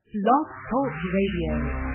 Blog Talk Radio.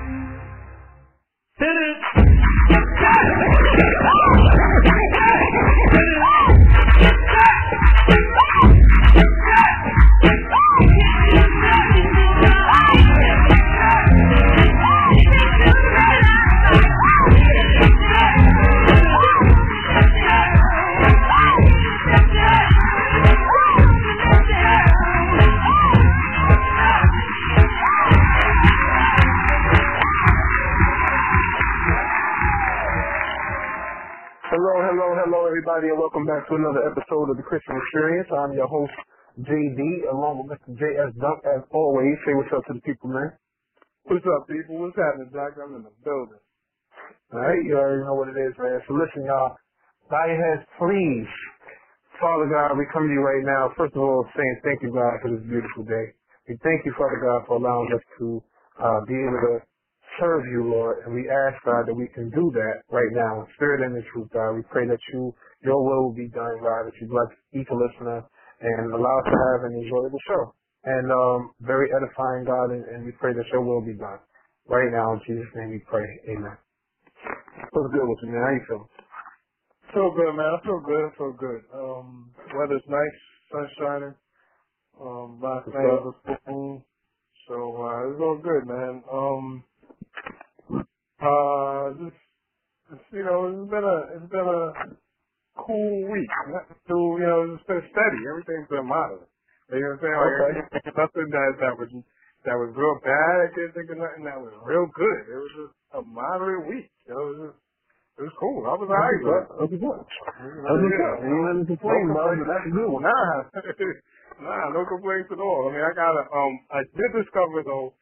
Hello, everybody, and welcome back to another episode of The Christian Experience. I'm your host, JD, along with Mr. JS Dunk, as always. Say what's up to the people, man. What's up, people? What's happening, Doc? I'm in the building. All right, you already know what it is, man. So listen, y'all. Bow your heads, please. Father God, we come to you right now, first of all, saying thank you, God, for this beautiful day. We thank you, Father God, for allowing us to be able to serve you, Lord, and we ask, God, that we can do that right now in spirit and in truth, God. We pray that your will be done, God, that you bless each listener and allow us to have an enjoyable show. And very edifying, God, and we pray that your will be done. Right now, in Jesus' name we pray. Amen. What's good with you, man? How you feeling? Feel good, man. I feel good. Weather's nice, sun shining. Last night was a full moon. So it's all good, man. It's been a cool week. It's been steady. Everything's been moderate. You know what I'm saying? Like, nothing that was real bad. I can't think of nothing that was real good. It was just a moderate week. It was cool. I was alright. That's good. You ain't letting me complain about it, but that's good. Nah, no complaints at all. I mean, I did discover though,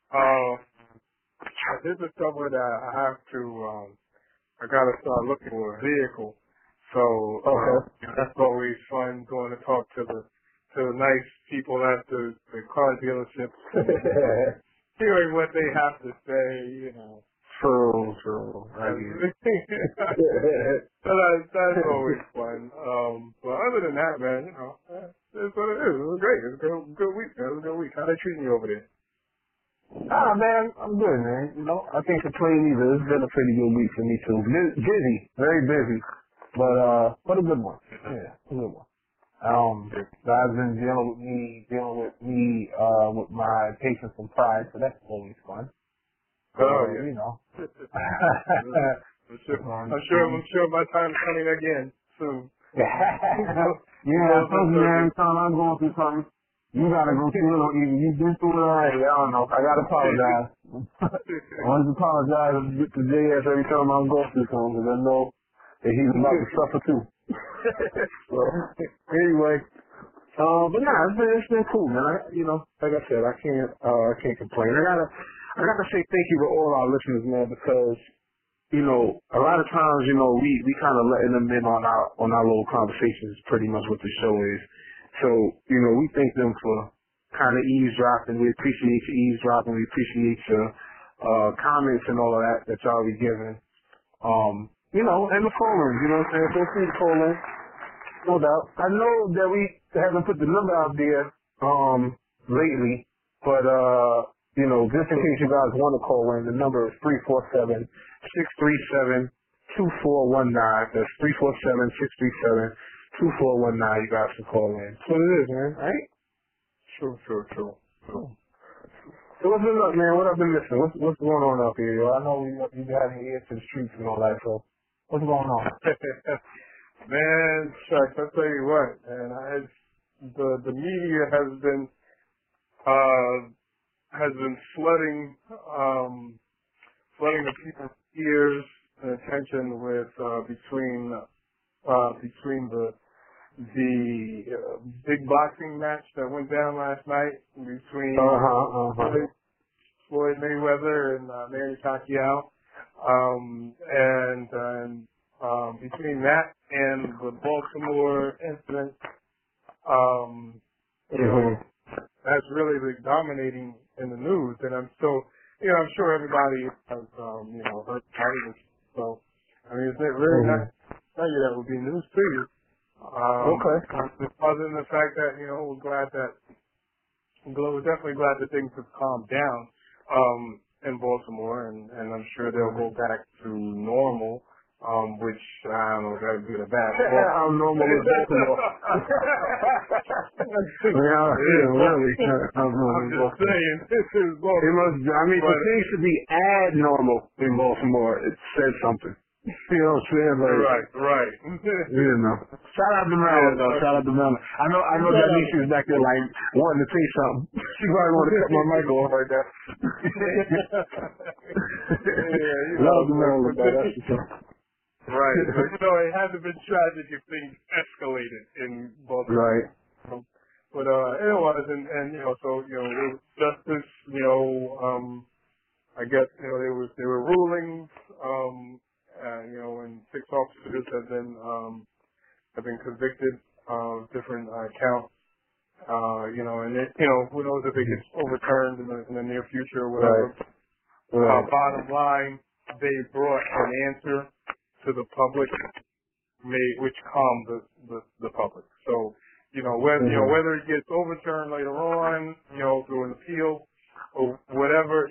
that I have to, I gotta start looking for a vehicle. So, that's always fun going to talk to the nice people at the car dealerships, hearing what they have to say, you know. True. That's always fun. But other than that, man, it's what it is. It was great. It was a good week, man. It was a good week. How they treating you over there? Man, I'm good, man. I can't complain either. It's been a pretty good week for me too. Busy, very busy, but a good one. Yeah, a good one. God's been dealing with me with my patience and pride, so that's always fun. Yeah. I'm sure my time's coming again soon. Yeah, man, I'm going through something. You gotta go through it, or you've been through it already. I don't know. I gotta apologize. I want to apologize to JS every time I'm going through something, because I know that he's about to suffer too. So, anyway, but it's been cool, man. Like I said, I can't complain. I gotta say thank you to all our listeners, man, because a lot of times, we kind of letting them in on our little conversations. Pretty much what the show is. So, we thank them for kind of eavesdropping. We appreciate your eavesdropping. We appreciate your comments and all of that y'all be giving. And the phone rings, you know what I'm saying? Feel free to call in. No doubt. I know that we haven't put the number out there lately, but just in case you guys want to call in, the number is 347-637-2419. That's 347-637-2419. You guys can call in. That's what it is, man. Right? Sure. So what's been up, man? What I've been missing? What's going on up here, yo? I know you got your ears to the streets and all that, so what's going on? Man, Chuck, I'll tell you what, man. The media has been flooding the people's ears and attention with between the big boxing match that went down last night between Floyd Mayweather and Manny Pacquiao, and between that and the Baltimore incident, that's really dominating in the news, and I'm sure everybody has heard about it. So I mean, is it really not tell you that would be news to you? Okay. Other than the fact that we're glad that Glover definitely glad that things have calmed down in Baltimore, and I'm sure they'll go back to normal. Which I don't know if that's good or bad. I'm normal in Baltimore. Really. I'm just saying, this is Baltimore. It must. I mean, for things to be abnormal in Baltimore, it says something. You know what I'm saying? Like, right. You know. Shout out to Maryland, though. Shout out to Maryland. I know that Nisha's back there, like, wanting to say something. She probably want to cut my mic off right there. Love the Maryland, though. That's for sure. Right. But, it hasn't been tragic if things escalated in Baltimore. Right. But it was, and so it was justice. I guess there were rulings. And 6 officers have been convicted of different counts. Who knows if it gets overturned in the near future or whatever. Right. Bottom line, they brought an answer to the public, which calmed the public. So, whether it gets overturned later on, through an appeal or whatever,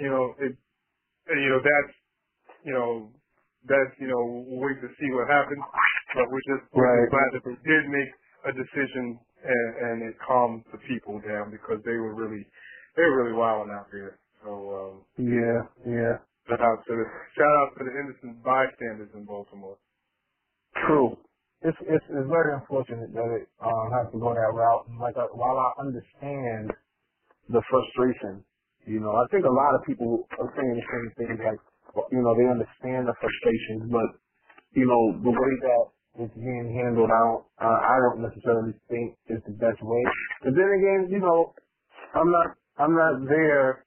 we'll wait to see what happens. But we're just glad that they did make a decision and it calmed the people down because they were really wilding out there. So yeah. Shout out to the innocent bystanders in Baltimore. True. It's very unfortunate that it has to go that route. And while I understand the frustration, I think a lot of people are saying the same thing. Like, they understand the frustration, but the way that it's being handled out, I don't necessarily think is the best way. But then again, I'm not there,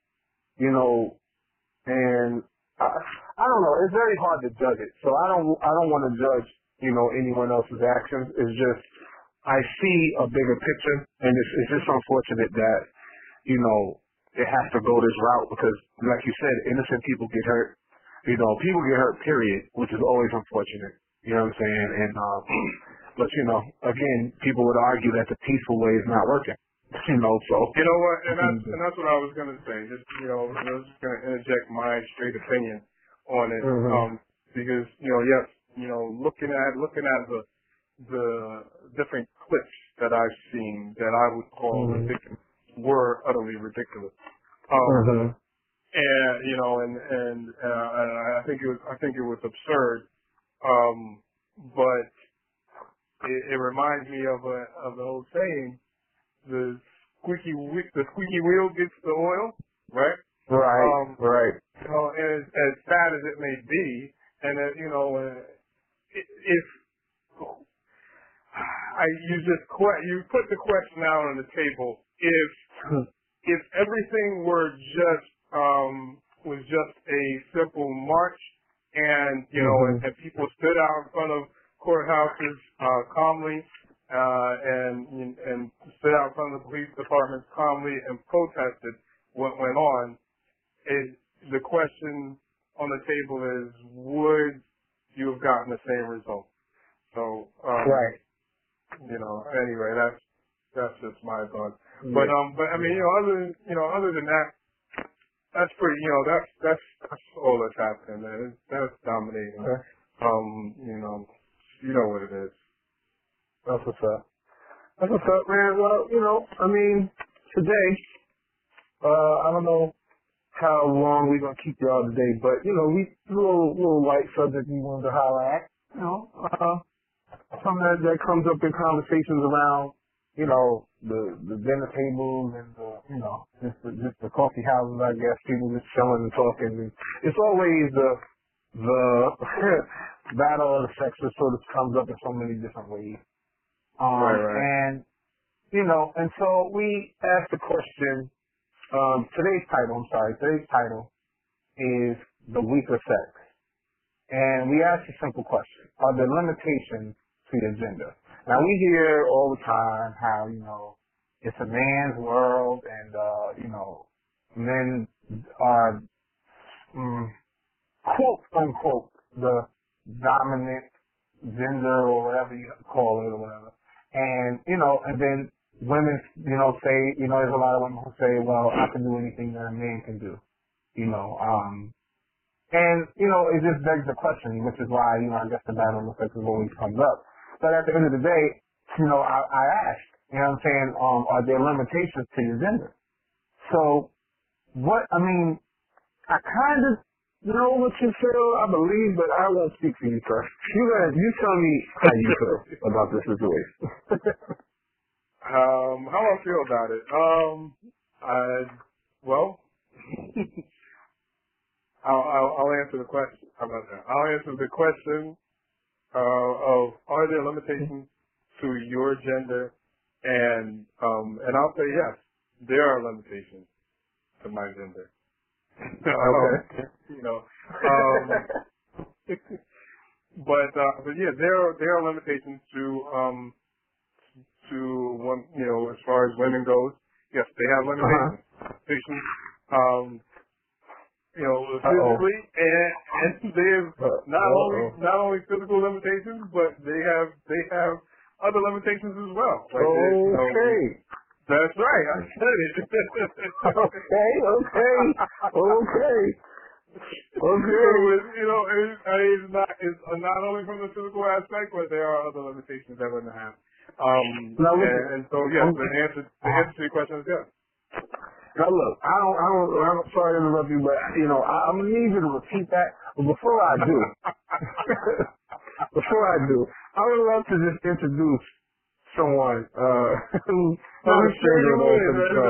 and I don't know. It's very hard to judge it. So I don't want to judge, anyone else's actions. It's just I see a bigger picture, and it's just unfortunate that, it has to go this route because, like you said, innocent people get hurt. People get hurt, period, which is always unfortunate. You know what I'm saying? And but again, people would argue that the peaceful way is not working. So you know what, and that's what I was gonna say. Just I was just gonna interject my straight opinion on it, because yes, looking at the different clips that I've seen that I would call ridiculous were utterly ridiculous. And I think it was absurd. But it reminds me of the old saying. The squeaky wheel gets the oil, right? Right. And as sad as it may be, and if you put the question out on the table, if everything was just a simple march, and and people stood out in front of courthouses calmly. And stood out in front of the police departments calmly and protested what went on. The question on the table is, would you have gotten the same result? So, anyway, that's just my thoughts. But I mean, other than that, that's pretty. That's all that's happening. Man. That's dominating. You know what it is. That's what's up. That's what's up, man. Well, I mean, today, I don't know how long we're going to keep y'all today, but, we little light subject we wanted to highlight. Something that comes up in conversations around, the dinner tables and just the coffee houses, I guess, people just chilling and talking. And it's always the battle of the sexes sort of comes up in so many different ways. Right. And so we asked the question, today's title is The Weaker Sex. And we asked a simple question. Are there limitations to your gender? Now we hear all the time how, it's a man's world and, men are, quote unquote, the dominant gender or whatever you call it or whatever. And, and then women, say, there's a lot of women who say, well, I can do anything that a man can do, and, it just begs the question, which is why, I guess the battle of the sexes always comes up. But at the end of the day, I asked, what I'm saying, are there limitations to your gender? So, I kind of know what you feel, I believe, but I won't speak for you first. You tell me how you feel about this situation. How I feel about it? Well, I'll answer the question. How about that? I'll answer the question of are there limitations to your gender, and I'll say yes, there are limitations to my gender. Okay. But yeah, there are limitations to one, as far as women goes. Yes, they have limitations. Physically, and they have not only physical limitations, but they have other limitations as well. Okay. That's right. I said it. Okay. It's not only from the physical aspect, but there are other limitations that women have. And so yes, the answer to your question is yes. Now look, I'm sorry to interrupt you, but I'm gonna need you to repeat that. But before I do, I would love to just introduce someone who's not a stranger to the show.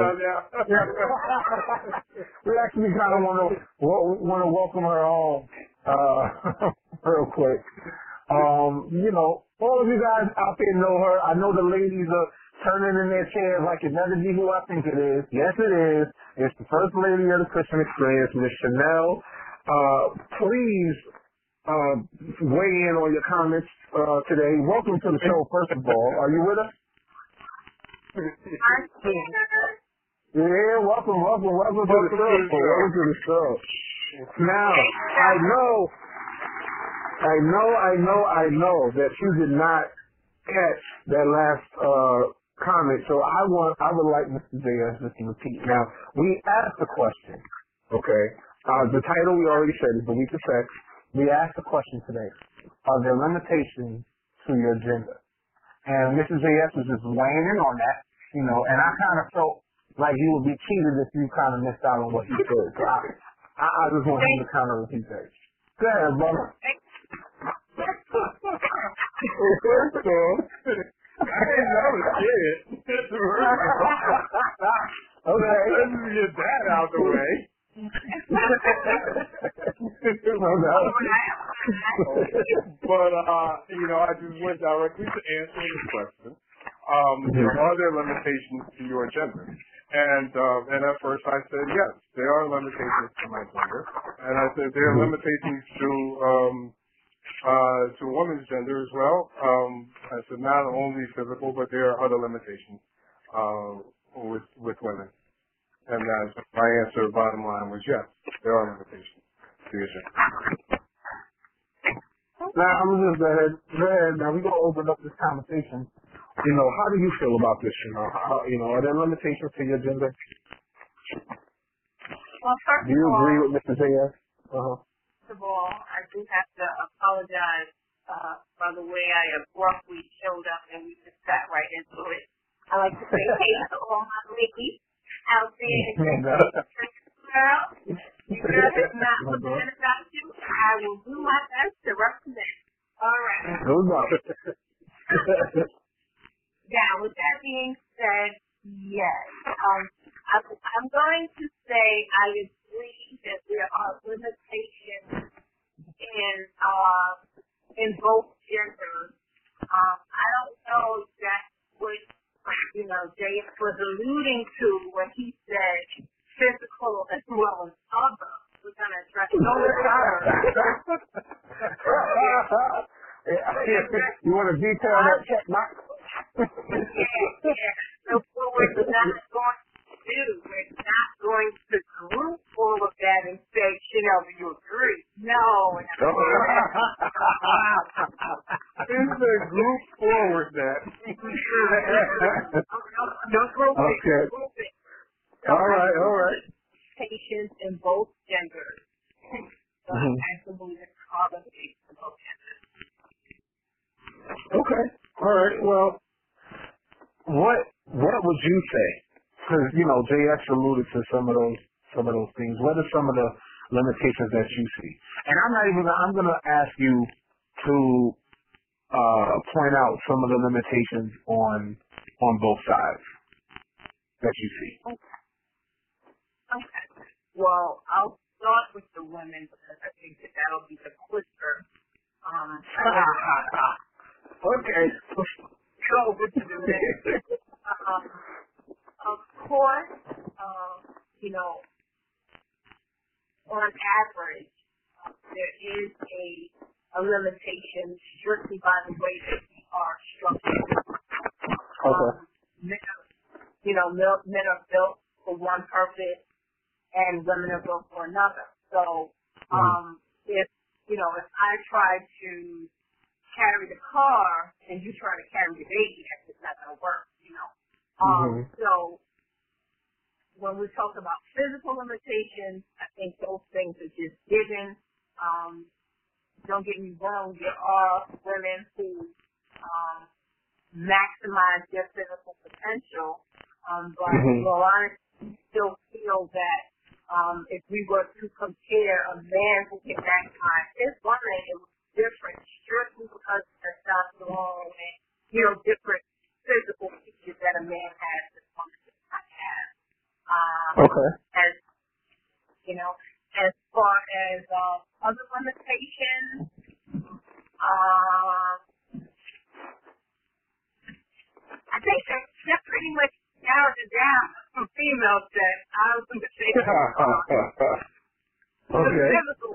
We actually kind of want to welcome her on real quick. All of you guys out there know her. I know the ladies are turning in their chairs like it never be who I think it is. Yes, it is. It's the First Lady of the Christian Experience, Miss Chanel. Please weigh in on your comments today. Welcome to the show, first of all. Are you with us? Yeah, welcome to the show. Now, I know that you did not catch that last comment, so I would like Mr. J.S. just to repeat. Now, we asked the question, okay? The title we already said is The Week of Sex. We asked the question today, are there limitations to your gender? And Mr. J.S. was just weighing in on that, and I kind of felt like you would be cheated if you kind of missed out on what you said. So I just want him to kind of repeat that. Go ahead, brother. Okay. Let's get that out the way. But I just went directly to answering the question. Are there limitations to your gender? And at first I said yes, there are limitations to my gender, and I said there are limitations to a woman's gender as well. I said not only physical, but there are other limitations with women. And my answer, bottom line, was yes, there are limitations to your gender. Now, I'm going to just go ahead. Now, we're going to open up this conversation. How do you feel about this? Are there limitations to your gender? Well, first do you of all, agree with Mr. J.S.? First of all, I do have to apologize for the way I abruptly showed up and we just got right into it. I like to say hey to all my ladies out there in the world. You guys not looking about you. I will do my best to represent. All right. Now, with that being said, yes. I'm going to say I agree that there are limitations in both genders. I don't know exactly what J.S. was alluding to when he said physical as well as other. We're going to address those other. You want to detail that check mark? Yeah. So what we're not going to do, we're not going to group all of that and say, do you agree? No. It's a group forward that. both genders. So I actually believe it's accommodate for both genders. Okay. All right. Well, what would you say? Because JS alluded to some of those things. What are some of the limitations that you see? And I'm gonna ask you to point out some of the limitations on both sides that you see. Okay. Well, I'll start with the women because I think that'll be the quicker. Okay. Go over to the men. Of course, on average, there is a limitation strictly by the way that we are structured. Men are built for one purpose, and women are built for another. So, if I try to carry the car and you try to carry the baby, that's just not going to work. So when we talk about physical limitations, I think those things are just given. Don't get me wrong, there are women who maximize their physical potential, but well, I still feel that if we were to compare a man who can maximize his woman, it was different strictly because of testosterone and different physical features that a man has that woman does not have. As far as other limitations, I think that pretty much narrows it down from females that I was going to say. Physical.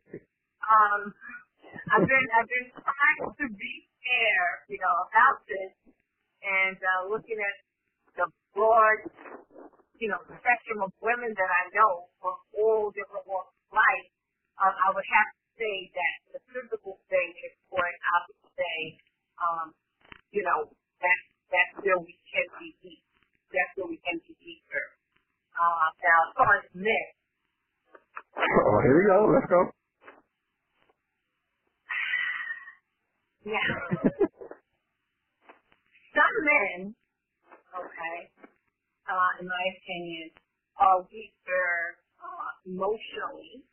I've been trying to be fair, about this, and looking at the broad, spectrum of women that I know from all different walks of life. I would have to say that the physical thing is what I would say, that's where we can be weak. That's where we can be weaker. Now, as far as men. Oh, here we go. Let's go. Yeah. Some men, in my opinion, are weaker emotionally.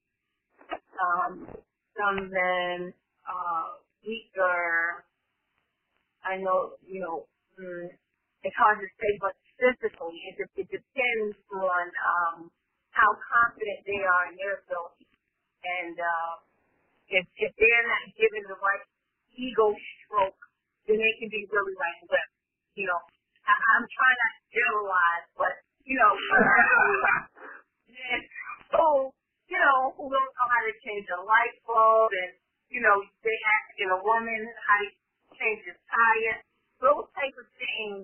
Some men are weaker. I know, it's hard to say, but physically, it depends on how confident they are in their ability. And if they're not given the right ego stroke, then they can be really lip. I'm trying not to generalize, but who don't know how to change a light bulb, and they ask a woman how to change a tire. Those type of things,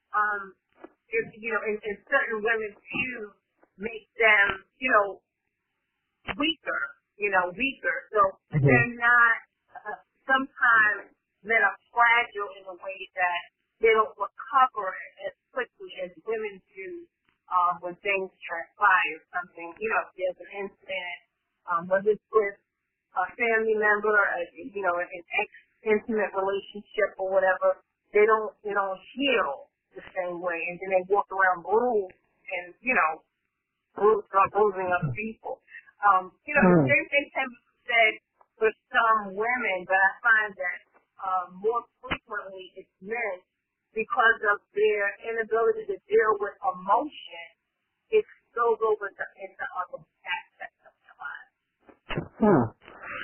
in certain women's views, make them, weaker. So they're not. Sometimes men are fragile in a way that they don't recover as quickly as women do when things transpire. Something, if there's an incident, whether it's with a family member, an intimate relationship or whatever, they don't heal the same way, and then they walk around bruised and start bruising other people. The same thing can be said for some women, but I find that more frequently it's men, because of their inability to deal with emotion. It spills over into other aspects of their lives.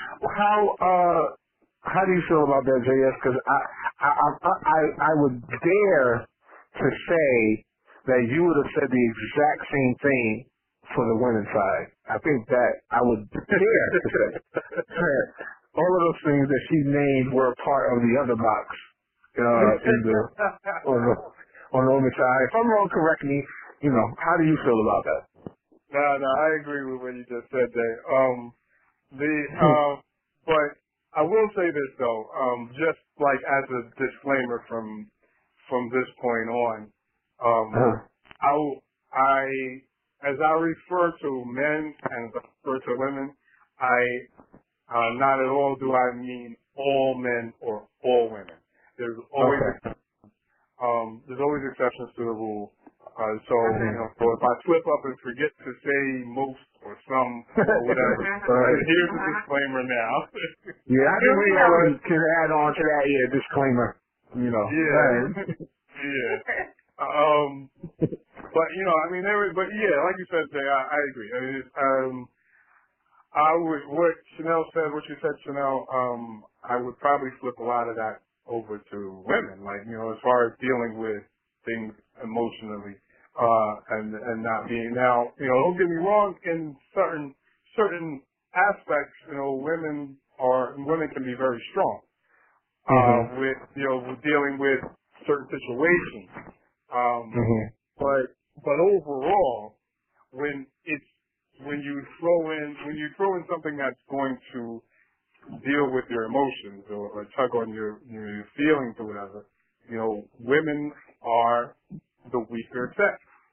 How do you feel about that, JS? Because I would dare to say that you would have said the exact same thing for the women's side. I think that I would dare to say all of those things that she named were part of the other box on the women's side. If I'm wrong, correct me. How do you feel about that? No, I agree with what you just said there. But I will say this though, just like as a disclaimer from this point on, as I refer to men and as I refer to women, not at all do I mean all men or all women. There's always exceptions to the rule. So if I slip up and forget to say most or some or whatever, here's a disclaimer now. Yeah, I think we can add on to that. Yeah, disclaimer. Yeah. Yeah. But like you said, Jay, I agree. I mean, what Chanel said, what you said, Chanel, I would probably flip a lot of that over to women, like, as far as dealing with things emotionally, and not being, now, don't get me wrong, in certain aspects, women can be very strong, with dealing with certain situations. But overall, when you throw in something that's going to deal with your emotions or tug on your feelings or whatever, women are the weaker sex.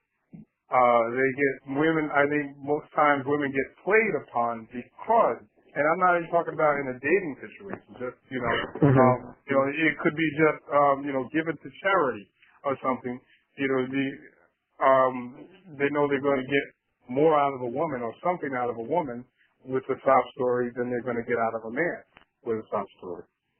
I think most times women get played upon because, and I'm not even talking about in a dating situation, just, it could be just, given to charity or something, they know they're going to get more out of a woman or something out of a woman with a sob story than they're going to get out of a man with a sob story.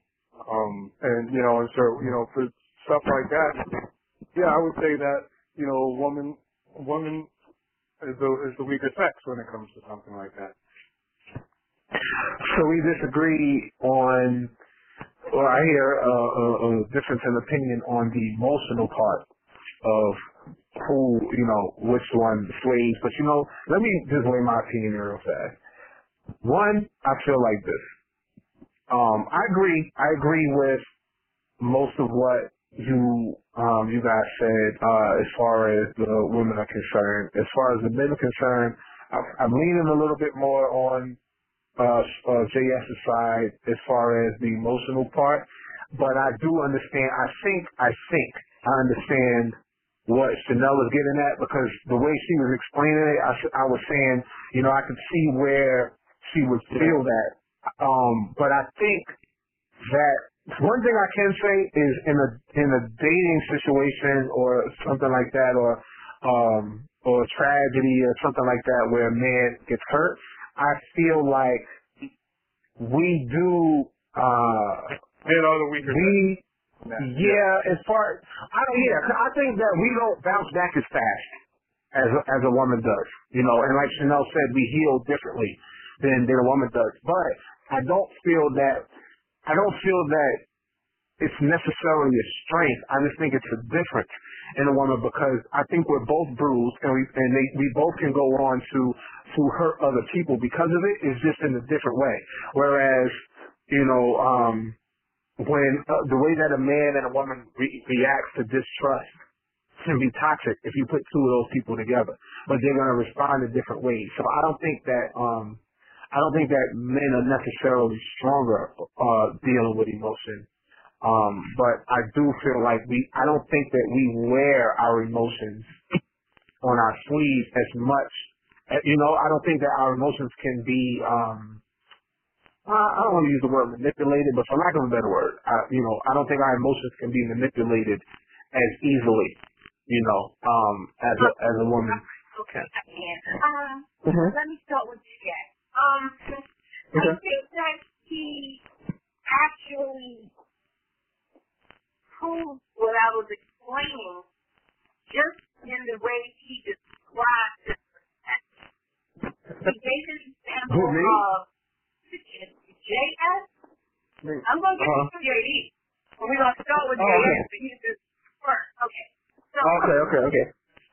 And for stuff like that, yeah, I would say that, woman is the weaker sex when it comes to something like that. So we disagree on, or I hear a difference in opinion on the emotional part of who, which one sways. But, let me just lay my opinion real fast. One, I feel like this. I agree with most of what you guys said, as far as the women are concerned. As far as the men are concerned, I'm leaning a little bit more on JS's side as far as the emotional part, but I do understand. I think I understand what Chanel was getting at, because the way she was explaining it, I was saying, I could see where she would feel that. But I think that one thing I can say is in a dating situation or something like that, or a tragedy or something like that where a man gets hurt, I feel like we do, I think that we don't bounce back as fast as a woman does, and like Chanel said, we heal differently than a woman does. But I don't feel that it's necessarily a strength. I just think it's a difference in a woman, because I think we're both bruised, and we both can go on to hurt other people because of it. It's just in a different way. Whereas, when the way that a man and a woman reacts to distrust can be toxic if you put two of those people together, but they're going to respond in different ways. So I don't think that men are necessarily stronger dealing with emotion. But I do feel like I don't think that we wear our emotions on our sleeves as much. I don't think that our emotions can be, I don't want to use the word manipulated, but for lack of a better word, I don't think our emotions can be manipulated as easily, as a woman. Okay. Let me start with Jack. I think that he actually proved what I was explaining just in the way he described it. He gave an example of JS. I'm going to get to JD. We're going to start with JS, but he's just first. Okay. So, okay.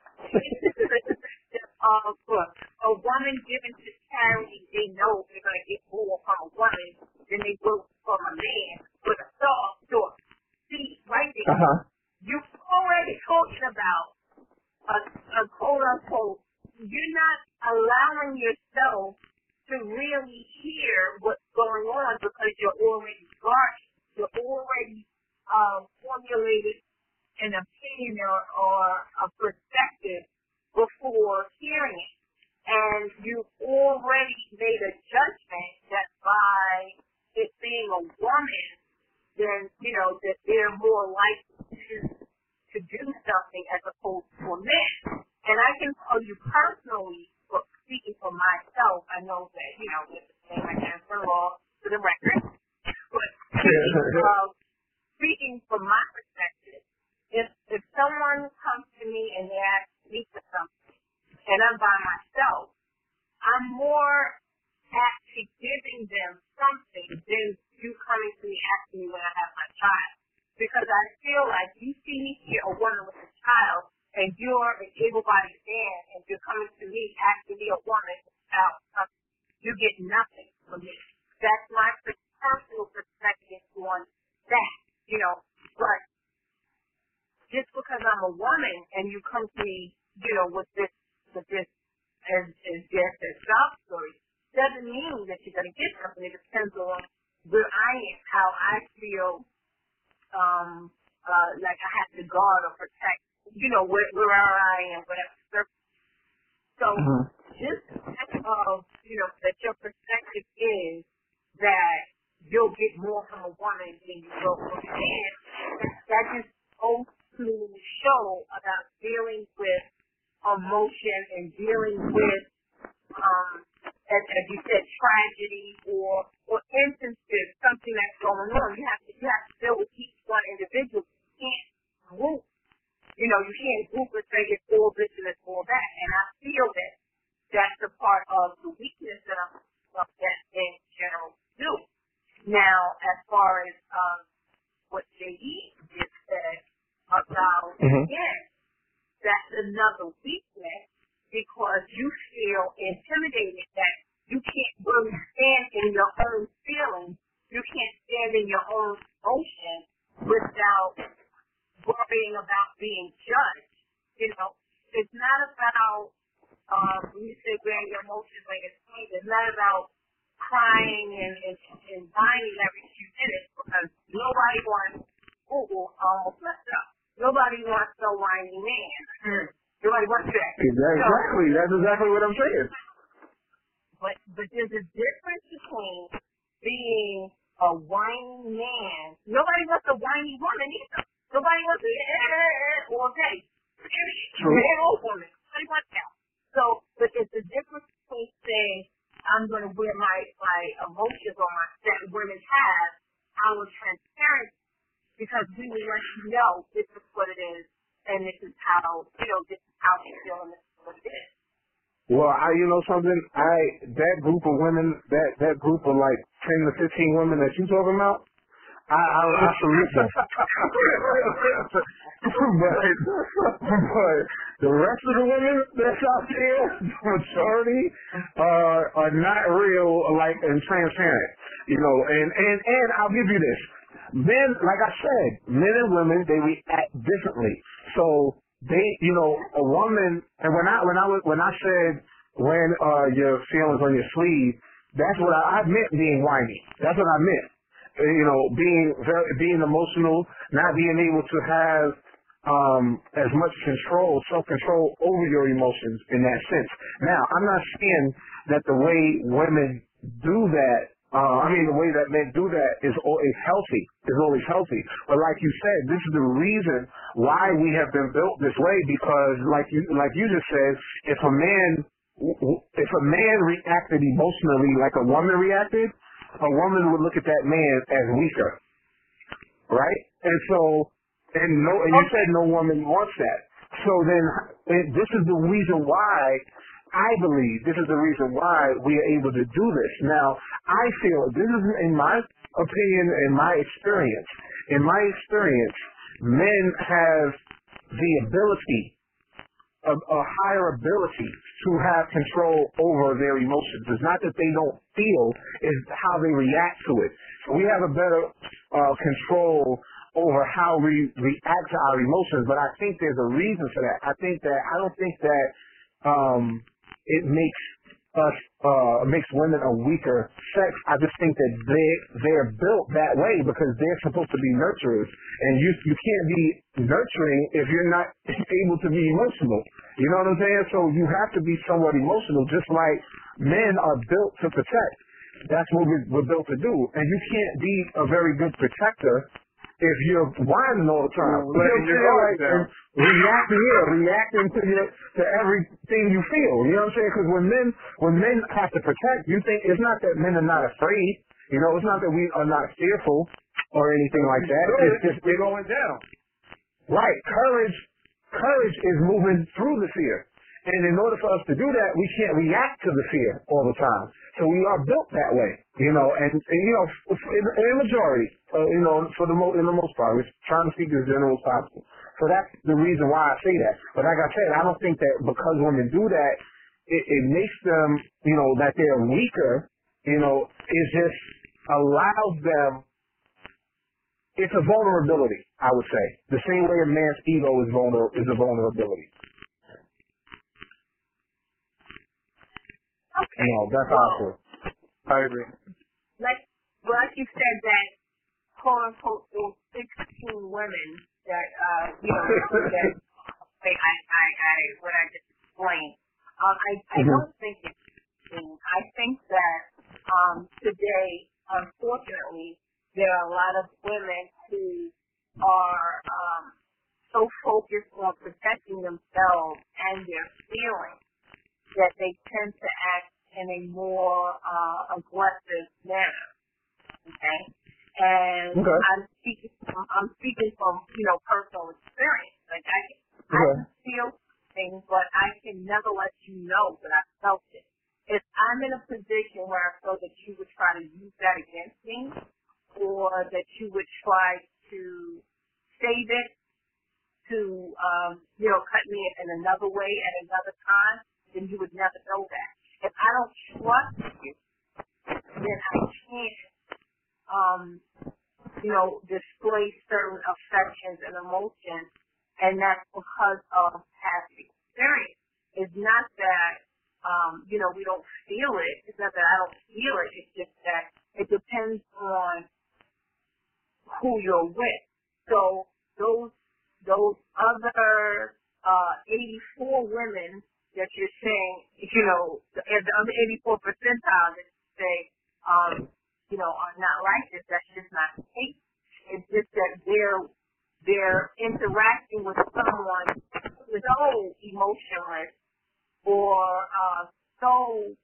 A woman given to charity, they know they're going to get more from a woman than they will from a man with a soft story. See, right there, you're already talking about a quote-unquote, you're not allowing yourself to really hear what's going on because you're already guarded. You're already formulated an opinion or a perspective before hearing it. And you've already made a judgment that by it being a woman, then, that they're more likely to do something as opposed to a man. And I can tell you personally, speaking for myself, I know that, with the same I answer all for the record, but speaking from my perspective, if someone comes to me and they ask me for something, and I'm by myself, I'm more apt to giving them something than you coming to me asking me when I have my child. Because I feel like you see me here, a woman with a child, and you're an able-bodied man, and you're coming to me asking me, a woman with a child, something. You get nothing from me. That's my personal perspective on that, But just because I'm a woman and you come to me, with this as just a sob story, doesn't mean that you're going to get something. It depends on where I am, how I feel, like I have to guard or protect, where I am, whatever. So just that your perspective is that you'll get more from a woman than you will from a man. That just goes to show about dealing with emotion and dealing with, as you said, tragedy or instances, something that's going on. You have to deal with each one individual. You can't group. You can't group and say it's all this and it's all that. And I feel that that's a part of the weakness that that in general do. Now, as far as what J.E. just said about, again, that's another weakness because you feel intimidated that you can't really stand in your own feelings. You can't stand in your own emotion without worrying about being judged. It's not about, when you say wearing your emotions like it's clean, it's not about crying and whining every few minutes because nobody wants, almost messed up. Nobody wants a whiny man. Nobody wants that. Exactly. That's exactly what I'm saying. But there's a difference between being a whiny man. Nobody wants a whiny woman either. Nobody wants to all day. Man or woman. Nobody wants that. So, but there's a difference between saying I'm going to wear my emotions on my that women have, our transparency, because we will let you know this is what it is, and this is how this is how you feel, and this is what it is. Well, something, that group of women, that group of like 10 to 15 women that you talking about, I salute them. but the rest of the women that's out there, the majority, are not real, like, and transparent. And I'll give you this. Men, like I said, men and women, they react differently. So they, a woman, and when I said when your feelings on your sleeve, that's what I meant being whiny. That's what I meant. Being emotional, not being able to have as much self-control over your emotions in that sense. Now, I'm not saying that the way women do that, the way that men do that is healthy, is always healthy. But like you said, this is the reason why we have been built this way because, like you just said, if a man reacted emotionally like a woman reacted, a woman would look at that man as weaker, right? And you said no woman wants that. So then, this is the reason why I believe this is the reason why we are able to do this. Now, I feel this is, in my opinion, in my experience, men have the ability, a higher ability to have control over their emotions. It's not that they don't feel, it's how they react to it. So we have a better control over how we react to our emotions, but I think there's a reason for that. I don't think that it makes us makes women a weaker sex. I just think that they're built that way because they're supposed to be nurturers, and you can't be nurturing if you're not able to be emotional. You know what I'm saying? So you have to be somewhat emotional, just like men are built to protect. That's what we're built to do, and you can't be a very good protector if you're whining all the time. Reacting to everything you feel. You know what I'm saying? Because when men have to protect, you think it's not that men are not afraid. You know, it's not that we are not fearful or anything like that. It's just we're going down. Right. Courage is moving through the fear. And in order for us to do that, we can't react to the fear all the time. So we are built that way, you know, and you know, in the majority, you know, in the most part, we're trying to speak as general as possible. So that's the reason why I say that. But like I said, I don't think that because women do that, it makes them, you know, that they're weaker, you know, it just allows them, it's a vulnerability, I would say. The same way a man's ego is a vulnerability. Okay. No, that's awesome. I agree. Like you said, that quote unquote those 16 women that you know that what I just explained. I don't think it's 16. I think that today, unfortunately, there are a lot of women who are so focused on protecting themselves and their feelings that they tend to act in a more aggressive manner. Okay, and okay. I'm speaking from you know personal experience. Like I can feel things, but I can never let you know that I felt it. If I'm in a position where I feel that you would try to use that against me, or that you would try to save it to you know cut me in another way at another time, then you would never know that. If I don't trust you, then I can't, you know, display certain affections and emotions, and that's because of past experience. It's not that, you know, we don't feel it. It's not that I don't feel it. It's just that it depends on who you're with. So those other 84 women that you're saying, you know, the other 84 percentile that you say, you know, are not like this. That's just not the case. It's just that they're interacting with someone who is so emotionless or so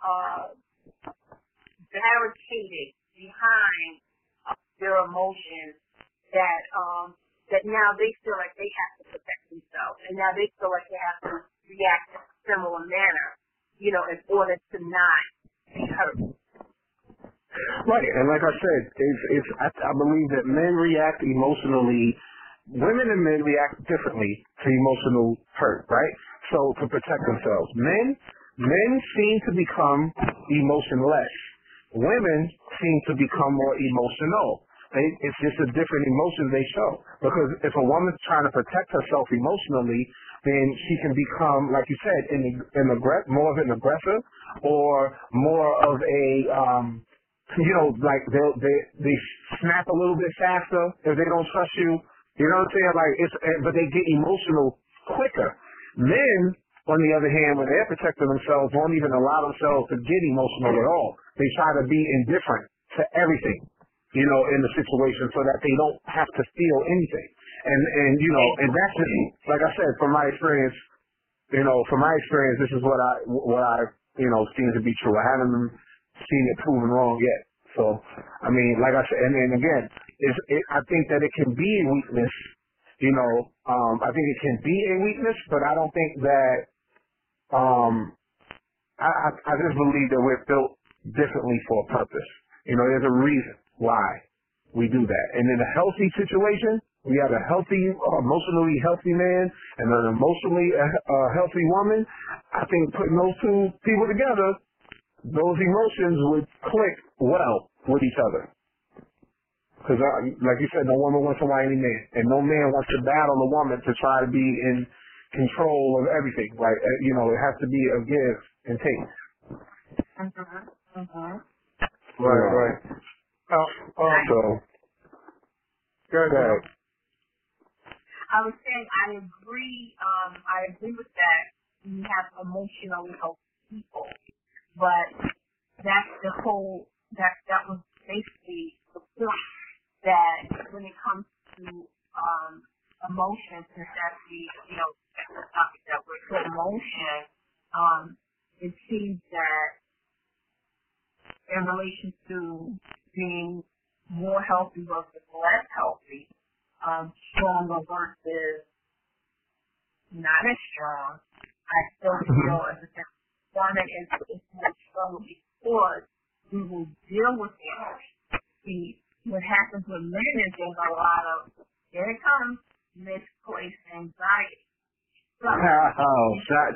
barricaded behind their emotions that now they feel like they have to protect themselves, and now they feel like they have to react in a similar manner, you know, in order to not be hurt. Right, and like I said, I believe that men react emotionally. Women and men react differently to emotional hurt, right? So to protect themselves, men seem to become emotionless. Women seem to become more emotional. It's just a different emotion they show. Because if a woman's trying to protect herself emotionally, then she can become, like you said, more of an aggressor, or more of a, you know, like they snap a little bit faster if they don't trust you. You know what I'm saying? Like but they get emotional quicker. Men, on the other hand, when they're protecting themselves, won't even allow themselves to get emotional at all. They try to be indifferent to everything, you know, in the situation, so that they don't have to feel anything. And you know, and that's just, like I said, from my experience, you know, this is what I you know, seems to be true. I haven't seen it proven wrong yet. So, I mean, like I said, and again, I think that it can be a weakness, you know, I think it can be a weakness, but I don't think that, I just believe that we're built differently for a purpose. You know, there's a reason why we do that. And in a healthy situation, we have a healthy, emotionally healthy man and an emotionally healthy woman. I think putting those two people together, those emotions would click well with each other. Because, like you said, no woman wants to whine any man, and no man wants to battle a woman to try to be in control of everything. Like, you know, it has to be a give and take. Right. So, Go ahead. I was saying I agree with that. We have emotionally healthy people, but that's that was basically the point, that when it comes to emotion, since that's the topic that we're doing, emotion, it seems that in relation to being more healthy versus less healthy, stronger versus not as strong, I still feel as if woman is more strong because we will deal with the emotion. See, what happens with men is there's a lot of, here it comes, misplaced anxiety. So, shot.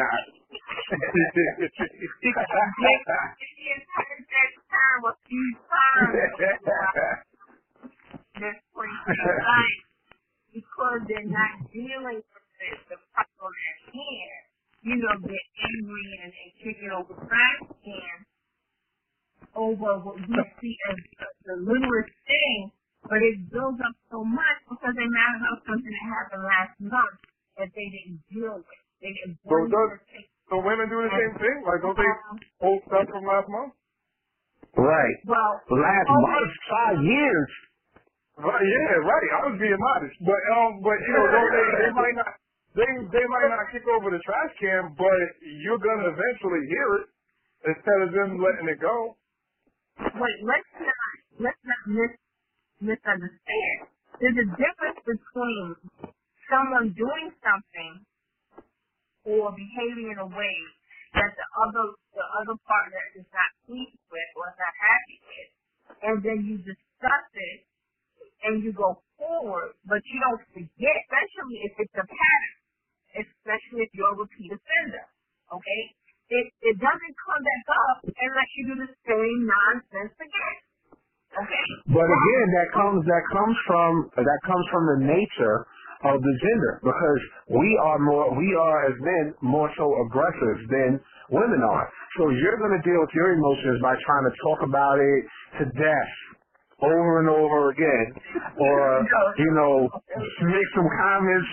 Because they're not dealing with the problem at hand. They're angry and kick it over trash can over what we see as the littlest thing, but it builds up so much because they matter about something that happened last month that they didn't deal with. They didn't So women do the same thing? Like, don't they hold stuff from last month? Right. Well, last month, 5 years. Right, yeah, right. I was being modest, but don't they might not. They might not kick over the trash can, but you're gonna eventually hear it instead of them letting it go. Wait, let's not misunderstand. There's a difference between someone doing something or behaving in a way that the other partner is not pleased with or is not happy with, and then you discuss it and you go forward, but you don't forget, especially if it's a pattern, especially if you're a repeat offender, okay? It doesn't come back up unless you do the same nonsense again, okay? But again, that comes from the nature of the gender, because we are as men more so aggressive than women are. So you're going to deal with your emotions by trying to talk about it to death over and over again, or make some comments,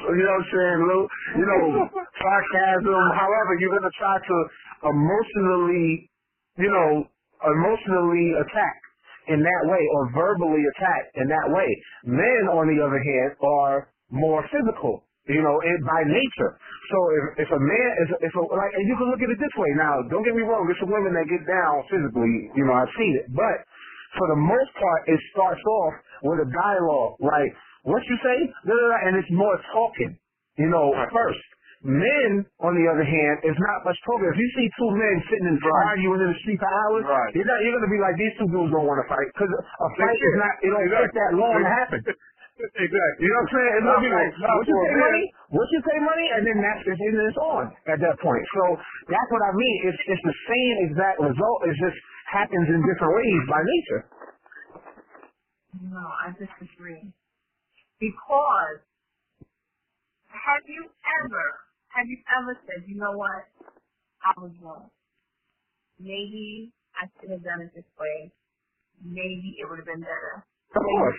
sarcasm. However, you're going to try to emotionally attack in that way, or verbally attack in that way. Men, on the other hand, are more physical, by nature. So if a man and you can look at it this way. Now, don't get me wrong, there's some women that get down physically, I've seen it, but for the most part, it starts off with a dialogue, like, what you say? And it's more talking, first. Men, on the other hand, is not much talking. If you see two men sitting and arguing in the street for hours, you're going to be like, these two dudes don't want to fight, because a fight is not, it don't take that long to happen. Exactly. You know what I'm saying? It's going to be like, what you say, money? And then it's on at that point. So that's what I mean. It's the same exact result. It just happens in different ways by nature. No, I disagree. Because have you ever said, you know what, I was wrong. Maybe I should have done it this way. Maybe it would have been better. Of course.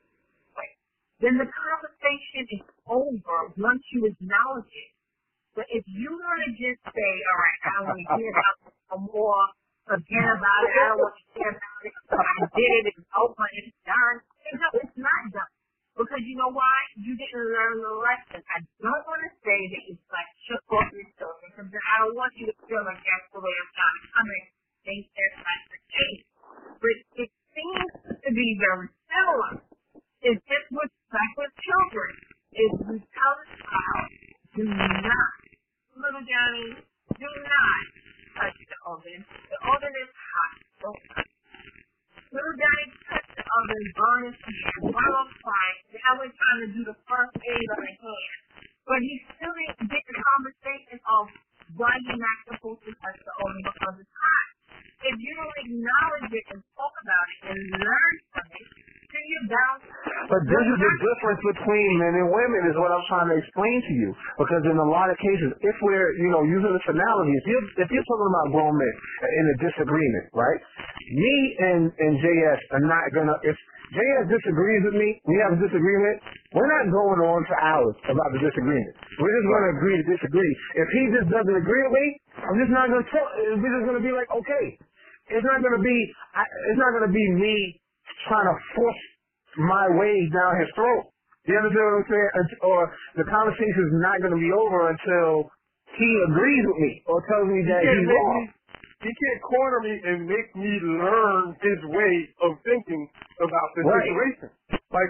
Then the conversation is over once you acknowledge it. But if you want to just say, all right, I don't want to hear about it no more, forget about it, I don't want to hear about it, I did it, it's over, it's done. No, it's not done. Because you know why? You didn't learn the lesson. I don't want to say that it's like shook off your children, because I don't want you to feel like that's the way I'm trying to come in. Think that's not the case. But it seems to be very similar. It's just like with children. If we tell a child, do not, little Johnny, do not touch the oven. The oven is hot. Don't touch it. Little Johnny touched the oven, burned his hand, while on fire. Now we're trying to do the first aid on the hand. But he still didn't get the conversation of why you're not supposed to touch the oven because it's hot. If you don't acknowledge it and talk about it and learn from it, then you're bound to But this is the difference between men and women is what I'm trying to explain to you. Because in a lot of cases, if we're, using this analogy, if you're talking about grown men in a disagreement, right? Me and JS are not going to, if JS disagrees with me, we have a disagreement, we're not going on for hours about the disagreement. We're just going to agree to disagree. If he just doesn't agree with me, I'm just not going to talk. We're just going to be like, okay. It's not going to be me trying to force my ways down his throat. You understand what I'm saying? Or the conversation is not going to be over until he agrees with me or tells me that he's wrong. He can't corner me and make me learn his way of thinking about the situation. Like,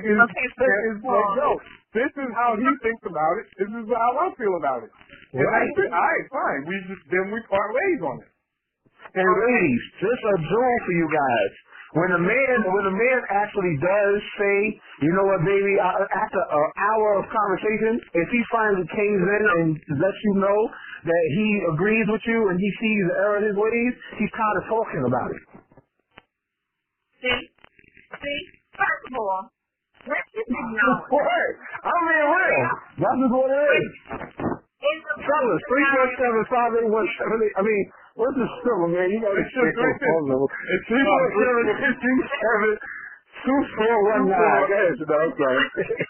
this is how he thinks about it. This is how I feel about it. And I said, all right, fine. Then we part ways on it. And ladies, just a jewel for you guys. When a man actually does say, you know what, baby, after an hour of conversation, if he finally caves in and lets you know that he agrees with you and he sees the error in his ways, he's tired of talking about it. See, first of all, let's just acknowledge. What? I'm being real. That's just what it is. Fellas, 347-581-78. I mean, what's the number, man? You got to check your phone number. It's 347-241-9. Go ahead, Chanel. I'm sorry.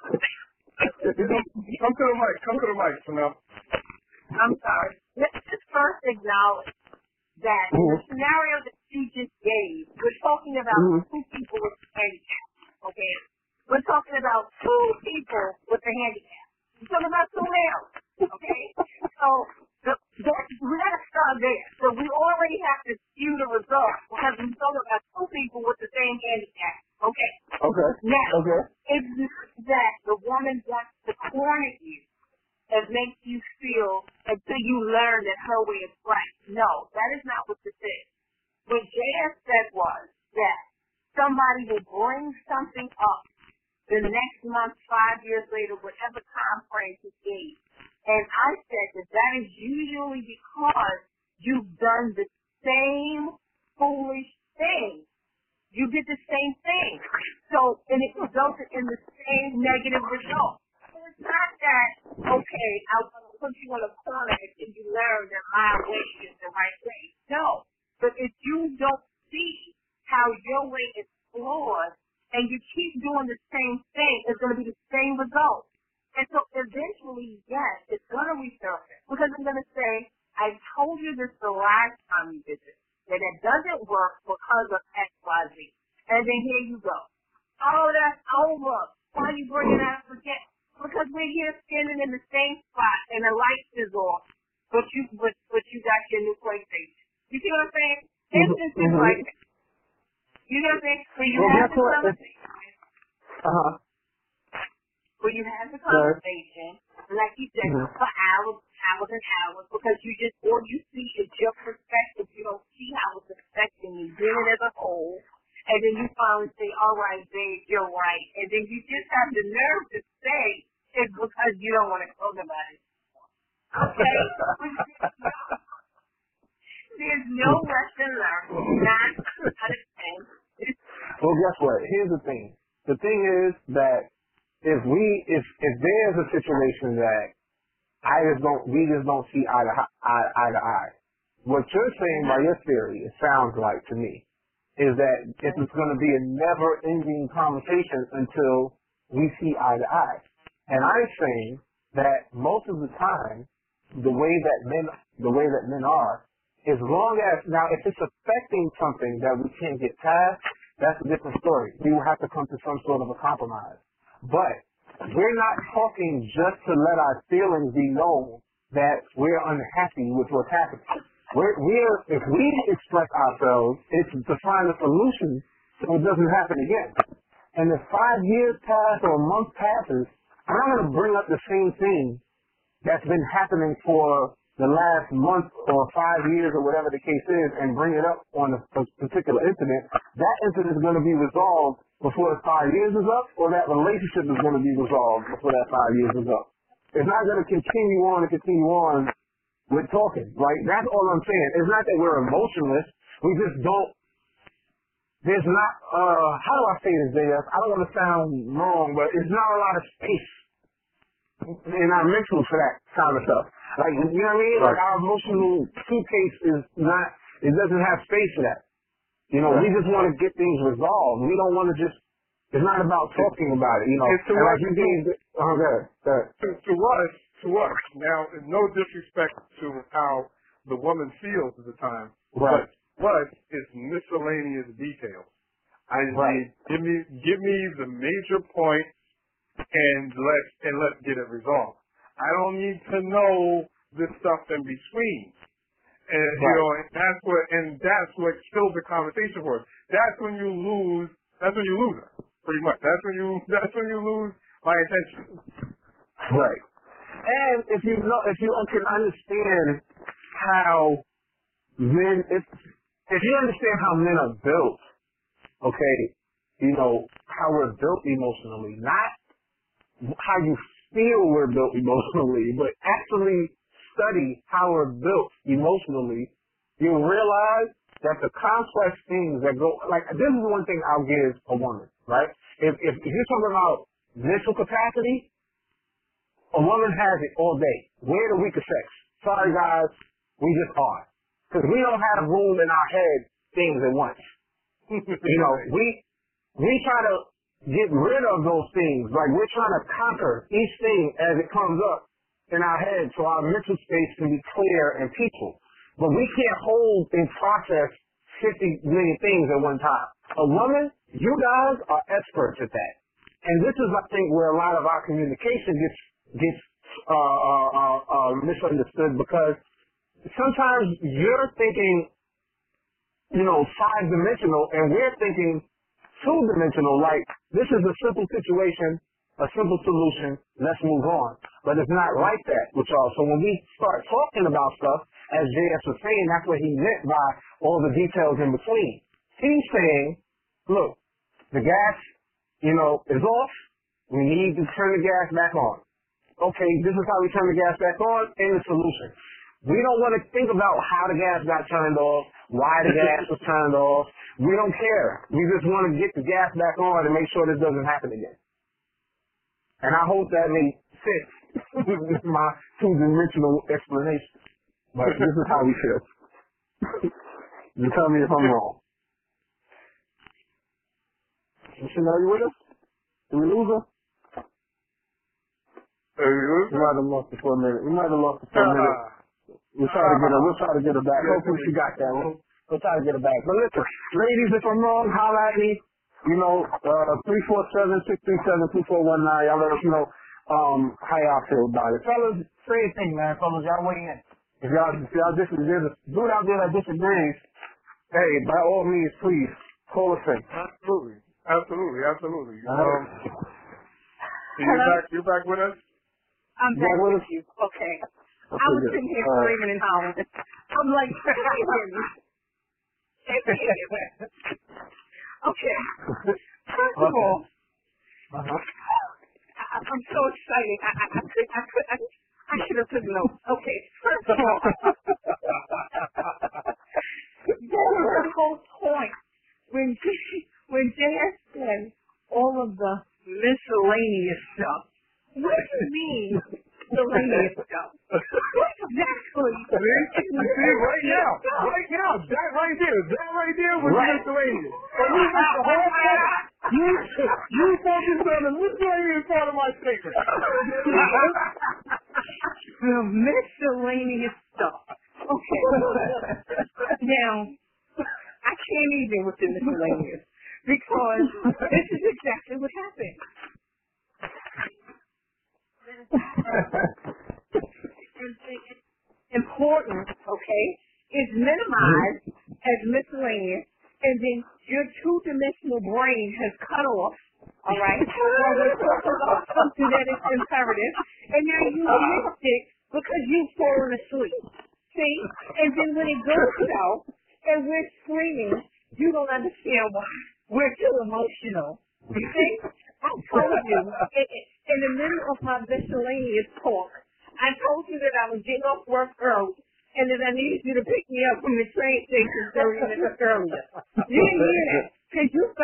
Come to the mic, Chanel. I'm sorry. Let's just first acknowledge that in the scenario that you just gave, we're talking about two people with a handicap, okay? We're talking about two people with a handicap. We're talking about two males, okay? So we got to start there. So we already have to skew the results because we're talking about two people with the same handicap, okay? Okay. Now, it's not that the woman wants to corner you and make you feel until you learn that her way is right. No, that is not what this is. What JS said was that somebody will bring something up the next month, 5 years later, whatever time frame he gave. And I said that is usually because you've done the same foolish thing. You did the same thing. So, and it resulted in the same negative result. So it's not that, okay, I want to put you in a corner until you learn that my way is the right way. No. But if you don't see how your way is flawed and you keep doing the same thing, it's going to be the same result. And so eventually, yes, it's going to resurface. Because I'm going to say, I told you this the last time you did this, that it doesn't work because of X, Y, Z. And then here you go. Oh, that's over. Why are you bringing that up again? Because we're here standing in the same spot and the light is off, but you got your new PlayStation. You see what I'm saying? Instances like that. You know what I'm saying? So you have the conversation. When you have the conversation, like you said, for hours and hours, because all you see is your perspective. You don't see how it's affecting you, doing it as a whole. And then you finally say, all right, babe, you're right. And then you just have the nerve to say it's because you don't want to talk about it. Okay? There's no lesson learned. Not understand. Well, guess what? Here's the thing. The thing is that if there's a situation that we just don't see eye to eye. What you're saying by your theory, it sounds like to me, is that it's going to be a never-ending conversation until we see eye to eye. And I'm saying that most of the time, the way that men are, as long as, now if it's affecting something that we can't get past, that's a different story. We will have to come to some sort of a compromise. But we're not talking just to let our feelings be known that we're unhappy with what's happening. If we express ourselves, it's to find a solution so it doesn't happen again. And if 5 years pass or a month passes, I'm not going to bring up the same thing that's been happening for the last month or 5 years or whatever the case is and bring it up on a particular incident. That incident is going to be resolved before the 5 years is up, or that relationship is going to be resolved before that 5 years is up. It's not going to continue on with talking, right? That's all I'm saying. It's not that we're emotionless. We just don't there's not, how do I say this, JS? I don't want to sound wrong, but it's not a lot of space in our mental for that kind of stuff. Like, you know what I mean? Like, our emotional suitcase is not, it doesn't have space for that. You know, we just want to get things resolved. We don't want to just, it's not about talking about it, you know. To us, now, no disrespect to how the woman feels at the time, right. but it's miscellaneous details. Give me the major points and let's get it resolved. I don't need to know this stuff in between. And you know, and that's what kills the conversation for us. That's when you lose her, pretty much. That's when you lose my attention. Right. And if you can understand how men, if you understand how men are built, okay, you know, how we're built emotionally, not how you feel we're built emotionally, but actually study how we're built emotionally, you'll realize that the complex things that go, like, this is one thing I'll give a woman, right? If you're talking about mental capacity, a woman has it all day. We're the weaker sex. Sorry guys, we just are. Because we don't have room in our head things at once. You know, we try to get rid of those things. Like, we're trying to conquer each thing as it comes up in our head so our mental space can be clear and peaceful. But we can't hold and process 50 million things at one time. A woman, you guys are experts at that. And this is, I think, where a lot of our communication gets misunderstood, because sometimes you're thinking, you know, 5-dimensional, and we're thinking 2-dimensional, like, this is a simple situation, a simple solution, let's move on. But it's not like that with y'all. So when we start talking about stuff, as JS was saying, that's what he meant by all the details in between. He's saying, look, the gas, you know, is off. We need to turn the gas back on. Okay, this is how we turn the gas back on, and the solution. We don't want to think about how the gas got turned off, why the gas was turned off. We don't care. We just want to get the gas back on and make sure this doesn't happen again. And I hope that made sense with my 2-dimensional explanation. But this is how we feel. You tell me if I'm wrong. Are you with us? Did we lose her? We might have lost her for a minute. We'll try to get her back. Hopefully she got that one. We'll try to get her back. But listen, ladies, if I'm wrong, holler at me. You know, 347-637-2419. Y'all let us know how y'all feel about it. Fellas, same thing, man. Fellas, y'all weigh in. If y'all disagree, there's a dude out there that disagrees, hey, by all means, please, call us in. Absolutely. Hello? You're back with us? I'm back with you. Okay. I was sitting here screaming and hollering. I'm like, okay. First of all, I'm so excited. I should have took notes. Okay. First of all, that's the whole point. When JS said all of the miscellaneous stuff, what do you mean miscellaneous stuff? What's exactly right now, that right there was miscellaneous. And you got the whole point. You focused on the miscellaneous part of my statement. The miscellaneous stuff. Okay. Now, I can't even with the miscellaneous, because this is exactly what happened. Important, okay, is minimized as miscellaneous, and then your 2-dimensional brain has cut off, all right, something that is imperative, and now you missed it because you've fallen asleep. See? And then when it goes south, and we're screaming, you don't understand why. We're too emotional. You see? I told you, in the middle of my miscellaneous talk, I told you that I was getting off work early, and that I needed you to pick me up from the train station 30 minutes earlier. You didn't hear that.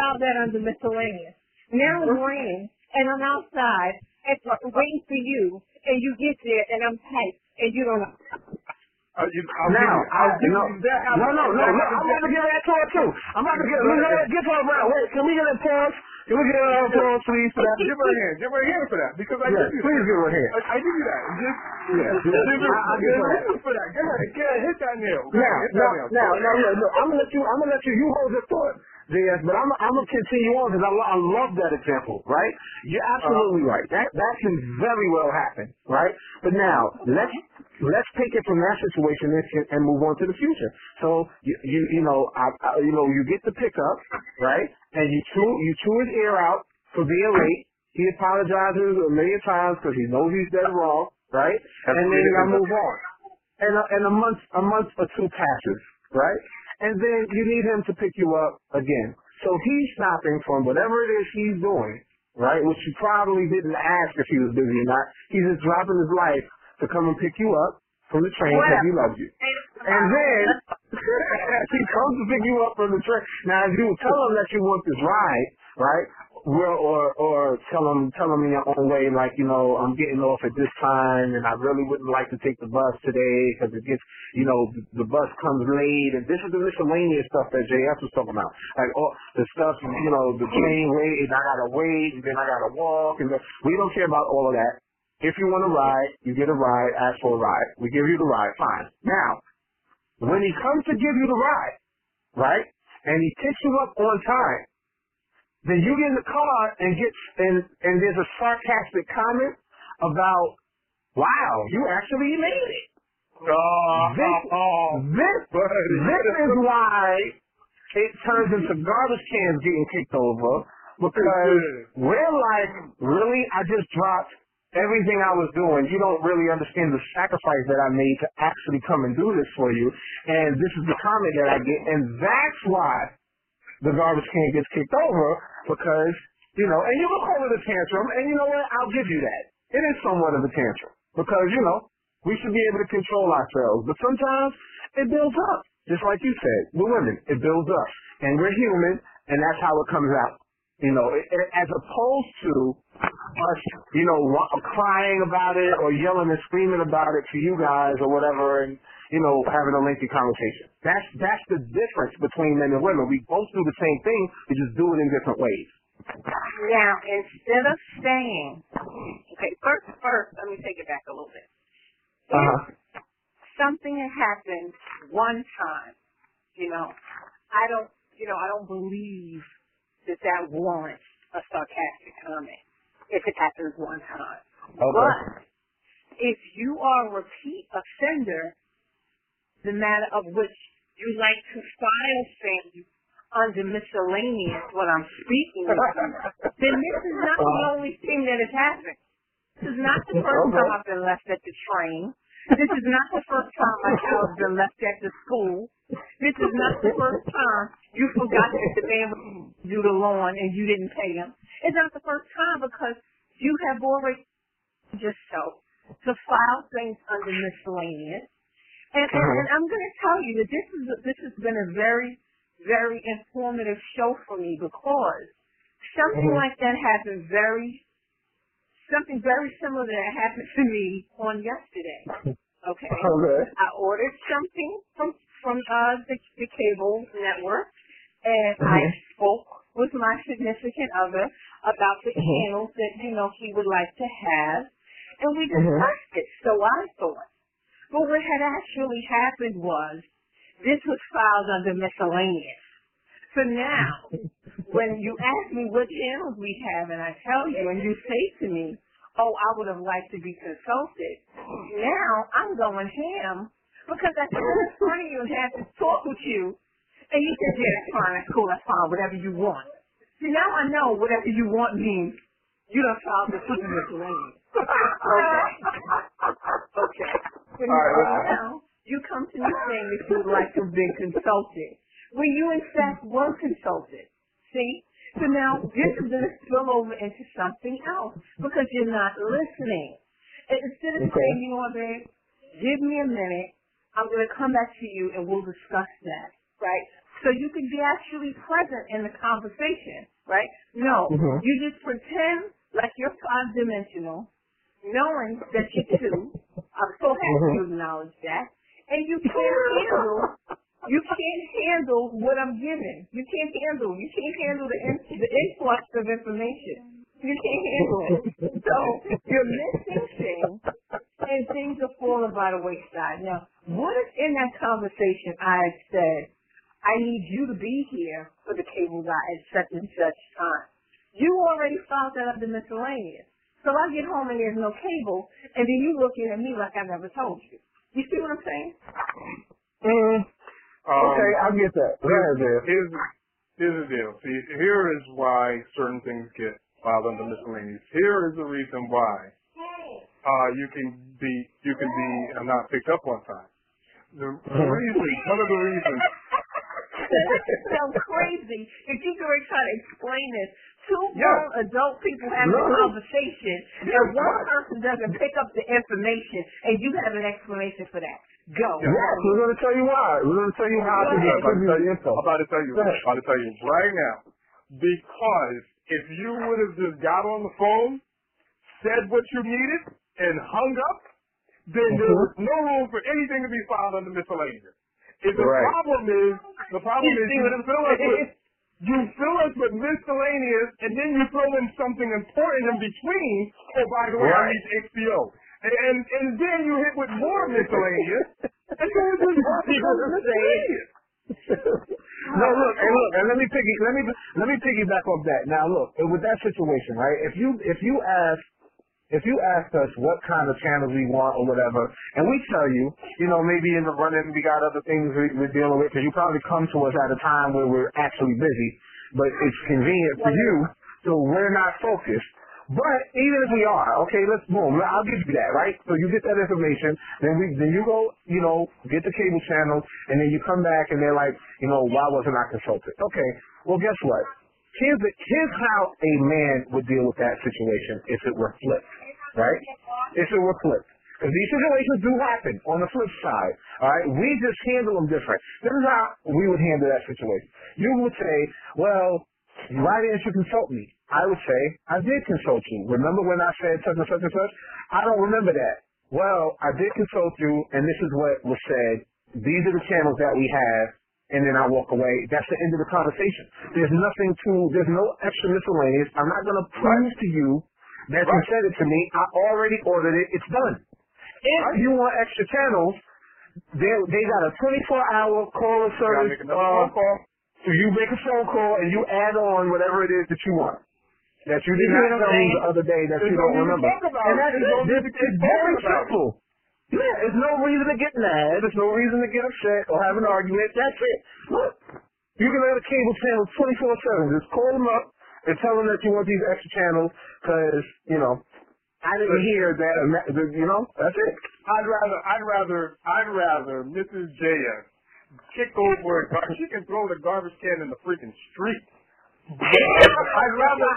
filed that under miscellaneous. Now it's raining, and I'm outside and waiting for you, and you get there, and I'm tight, and you don't know. I'll give you that. No, I'm about to get that to her too. I'm about to get her around. Wait, can we get a pause? Can we get a pause, please, for that? Give her a hand. Give her a hand for that. Because I give you that. Please give her a hand. I give you that. I'll give her a hand for that. Hit that nail. Now, I'm gonna let you. You hold your thought. Yes, but I'm gonna continue on because I love that example, right? You're absolutely right. That can very well happen, right? But now let's take it from that situation and move on to the future. So you get the pickup, right? And you chew his ear out for being late. He apologizes a million times because he knows he's dead wrong, right? And then I move on. And a month or two passes, right? And then you need him to pick you up again. So he's stopping from whatever it is he's doing, right, which you probably didn't ask if he was busy or not. He's just dropping his life to come and pick you up from the train because he loves you. And then he comes to pick you up from the train. Now, if you tell him that you want this ride, right, or tell him in your own way, like, I'm getting off at this time and I really wouldn't like to take the bus today because it gets, the bus comes late. And this is the miscellaneous stuff that JF was talking about. Like, all the stuff, the train wait, and I got to wait, and then I got to walk. And we don't care about all of that. If you want a ride, you get a ride, ask for a ride. We give you the ride, fine. Now, when he comes to give you the ride, right, and he picks you up on time, then you get in the car and there's a sarcastic comment about, wow, you actually made it. This is why it turns into garbage cans getting kicked over, because we're like, really, I just dropped everything I was doing. You don't really understand the sacrifice that I made to actually come and do this for you, and this is the comment that I get, and that's why the garbage can gets kicked over, because, and you can call it a tantrum, and you know what, I'll give you that. It is somewhat of a tantrum, because, we should be able to control ourselves, but sometimes it builds up, just like you said, we're women, it builds up, and we're human, and that's how it comes out, as opposed to us, crying about it, or yelling and screaming about it to you guys, or whatever, and having a lengthy conversation. That's the difference between men and women. We both do the same thing, we just do it in different ways. Now, instead of saying, first, let me take it back a little bit. If something had happened one time, I don't believe that warrants a sarcastic comment if it happens one time. Okay. But if you are a repeat offender, the matter of which you like to file things under miscellaneous, what I'm speaking of, then this is not the only thing that has happened. This is not the first time I've been left at the train. This is not the first time my child's been left at the school. This is not the first time you forgot that the man would do the lawn and you didn't pay him. It's not the first time, because you have already yourself to file things under miscellaneous. And I'm going to tell you that this has been a very, very informative show for me, because something like that happened something very similar that happened to me on yesterday. Okay. I ordered something from the cable network, and I spoke with my significant other about the channels that, he would like to have, and we discussed it, so I thought. But what had actually happened was, this was filed under miscellaneous. So now, when you ask me what channels we have, and I tell you, and you say to me, oh, I would have liked to be consulted, now I'm going ham, because I sit in front of you and have to talk with you, and you said, yeah, that's fine, that's cool, that's fine, whatever you want. See, now I know whatever you want means you done filed this under miscellaneous. Okay. So now, you come to me saying that you would like to have been consulted, when you in fact were consulted. See? So now, this is going to spill over into something else, because you're not listening. And instead of saying, you know what, babe, give me a minute, I'm going to come back to you and we'll discuss that, right? so you can be actually present in the conversation, right? No, you just pretend like you're five-dimensional, knowing that you're two. I'm so happy to acknowledge that. And you can't handle what I'm giving. You can't handle the influx of information. You can't handle it. So you're missing things, and things are falling by the wayside. Now, what if in that conversation I had said, I need you to be here for the cable guy at such and such time? You already filed that under miscellaneous. So I get home and there's no cable, and then you looking at me like I never told you. You see what I'm saying? Okay, I get that. Here's the deal. See, here is why certain things get filed under miscellaneous. Here is the reason why you can be not picked up on time. One of the reasons. That sounds crazy. If you could try to explain this, two grown adult people having a conversation, and one person doesn't pick up the information, and you have an explanation for that. Go. Yes, we're going to tell you why. We're going to tell you how to get the info. I'm about to tell you right now. Because if you would have just got on the phone, said what you needed, and hung up, then there was no room for anything to be filed under miscellaneous. If the problem is you fill us with miscellaneous, and then you throw in something important in between. Oh, by the way, I need HBO. And then you hit with more miscellaneous. And then it's miscellaneous. No, look, and let me piggyback off that. Now, look, with that situation, right? If you ask us what kind of channels we want or whatever, and we tell you, maybe in the running we got other things we're dealing with, because you probably come to us at a time where we're actually busy, but it's convenient for you, so we're not focused. But even if we are, okay, I'll give you that, right? So you get that information, then you go, get the cable channel, and then you come back and they're like, why wasn't I consulted? Okay, well, guess what? Here's how a man would deal with that situation if it were flipped, right? If it were flipped. Because these situations do happen on the flip side, all right? We just handle them different. This is how we would handle that situation. You would say, well, why didn't you consult me? I would say, I did consult you. Remember when I said such and such and such? I don't remember that. Well, I did consult you, and this is what was said. These are the channels that we have, and then I walk away. That's the end of the conversation. There's no extra miscellaneous. I'm not going to prove to you that you said it to me. I already ordered it. It's done. If you want extra channels, they got a 24-hour caller service call. So you make a phone call and you add on whatever it is that you want. That you did not tell me the other day that you don't remember. And it's very simple. Yeah, there's no reason to get mad. There's no reason to get upset or have an argument. That's it. Look, you can let a cable channel 24/7. Just call them up and tell them that you want these extra channels because, I didn't hear that, that's it. I'd rather Mrs. J.S. kick over she can throw the garbage can in the freaking street. I'd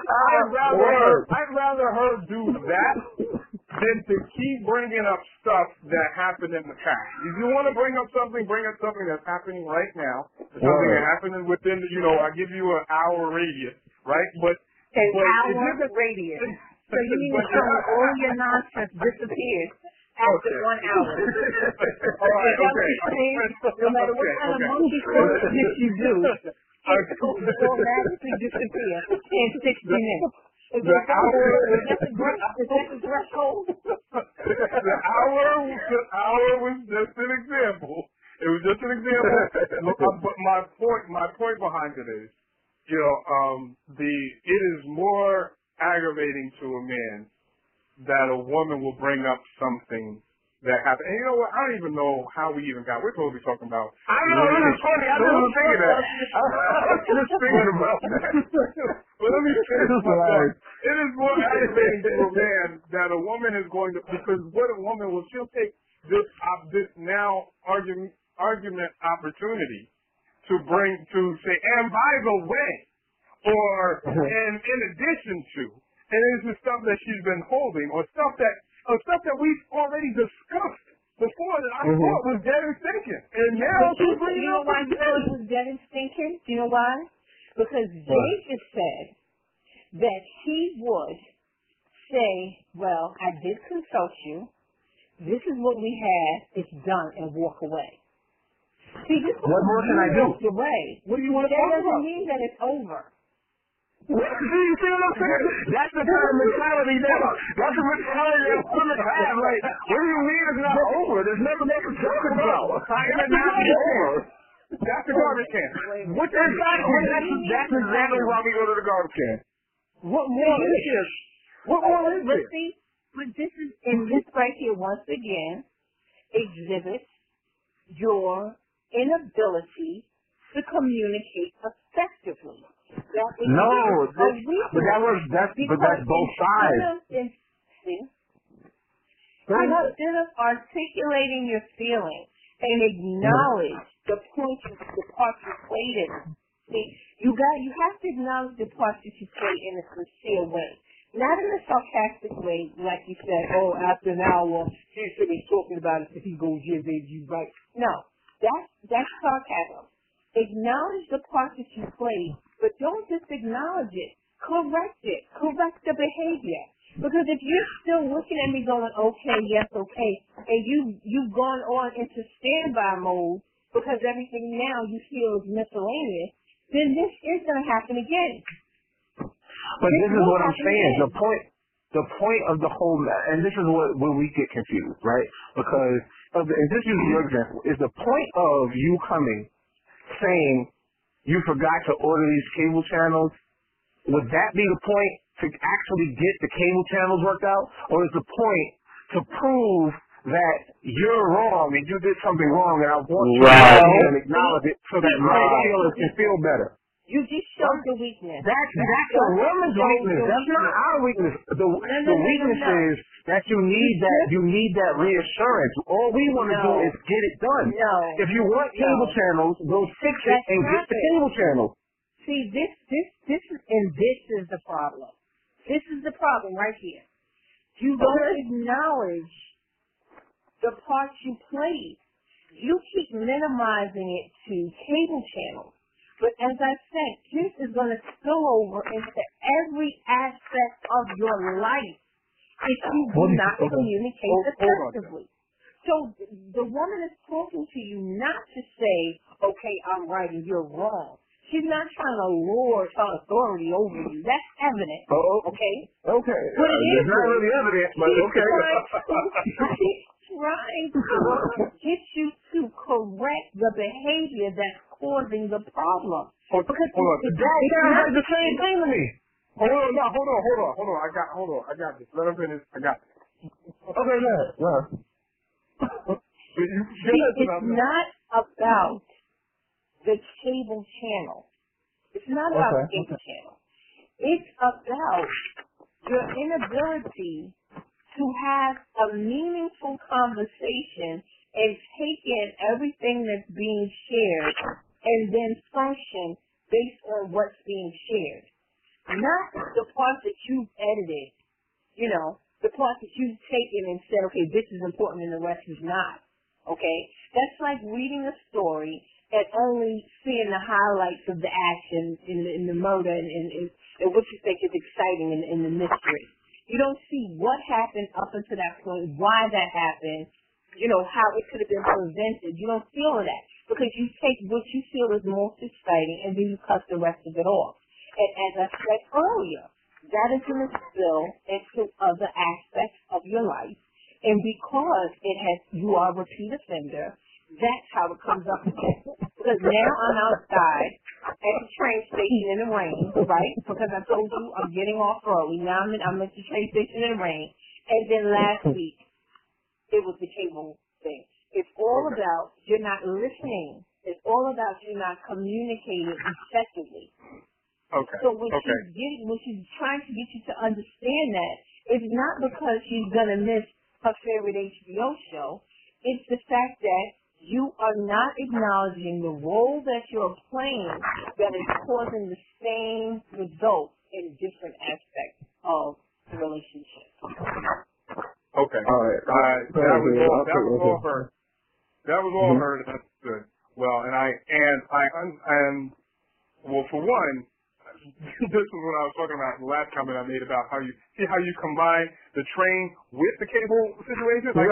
rather her do that than to keep bringing up stuff that happened in the past. If you want to bring up something that's happening right now, something that happened within, I give you an hour radius, right? But hour radius. So you mean to tell me all your nonsense disappears after 1 hour? No matter what kind of monkey business you do, it will automatically disappear in 60 minutes. Is that the threshold? The hour was just an example. It was just an example. But my point behind it is, it is more aggravating to a man that a woman will bring up something that happened. And you know what? I don't even know how we even got. We're supposed to be talking about. I know. It's funny. I didn't think of that. I was just thinking about that. But let me finish my point. It is more aggravating to a man that a woman is going to, because what a woman will, she'll take this now argument opportunity to say, and by the way, or and in addition to, and it's the stuff that she's been holding, or stuff that we've already discussed before that I thought was dead and stinking. And now she's bringing You know up why the you thought it was dead and stinking? Do you know why? Because Jay just said that he would say, well, I did consult you. This is what we had. It's done, and walk away. See, this is What more can I do? Away. What do you want to That talk doesn't about? mean that it's over. See what I'm saying? That's the kind of mentality that's the mentality that women have. Like, what do you mean it's not over? There's nothing else to talk about. How can it not be over? That's the garbage can. That's exactly why we go to the garbage can. What more is there? What more is But there? see, but this is, and this right here once again exhibits your inability to communicate effectively. That is No, but that's both sides. Instead of articulating your feelings and acknowledge the point, the part you played in. See, you have to acknowledge the part that you played in a sincere way. Not in a sarcastic way, like you said, oh, after an hour, he should be talking about it if he goes, yeah, baby, you right. No, that's sarcasm. Acknowledge the part that you played, but don't just acknowledge it. Correct it. Correct the behavior. Because if you're still looking at me going, okay, yes, okay, and you've gone on into standby mode because everything now you feel is miscellaneous, then this is going to happen again. But this is what I'm saying. The point of the whole, and this is where we get confused, right? Because, and this is your example, is the point of you coming saying you forgot to order these cable channels, would that be the point to actually get the cable channels worked out? Or is the point to prove that you're wrong and you did something wrong and I want you to acknowledge it so that my feelings can feel better? You just showed the weakness. That's a woman's weakness. That's not our weakness. The weakness is that you need that reassurance. All we want to do is get it done. No. If you want cable channels, go fix it and get the cable channels. See, this is the problem. This is the problem right here. You don't acknowledge the part you played. You keep minimizing it to cable channels. But as I said, this is going to spill over into every aspect of your life if you do not communicate effectively. So the woman is talking to you not to say, okay, I'm right and you're wrong. She's not trying to lord her authority over you. That's evident. Okay? Okay. But it's not really evident, but okay. She's trying to get you to correct the behavior that's causing the problem. Hold on. That's the same thing to me. Hold on. I got this. Let him finish. I got this. Okay, yeah. It's not about the cable channel. It's not about the cable channel. It's about your inability to have a meaningful conversation and take in everything that's being shared and then function based on what's being shared. Not the part that you've edited, the part that you've taken and said, okay, this is important and the rest is not. Okay? That's like reading a story and only seeing the highlights of the action in the murder and what you think is exciting in the mystery. You don't see what happened up until that point, why that happened, how it could have been prevented. You don't feel that because you take what you feel is most exciting and then you cut the rest of it off. And as I said earlier, that is going to spill into other aspects of your life. And because you are a repeat offender, that's how it comes up again. Because now I'm outside at the train station in the rain, right? Because I told you I'm getting off early. Now I'm at the train station in the rain. And then last week, it was the cable thing. It's all about you're not listening. It's all about you not communicating effectively. Okay. So when she's trying to get you to understand that, it's not because she's going to miss her favorite HBO show. It's the fact that you are not acknowledging the role that you're playing that is causing the same result in different aspects of the relationship. Okay. All right. That all heard. That was all heard and understood. Well, well, for one, this is what I was talking about the last comment I made about how you combine the train with the cable situation. Like,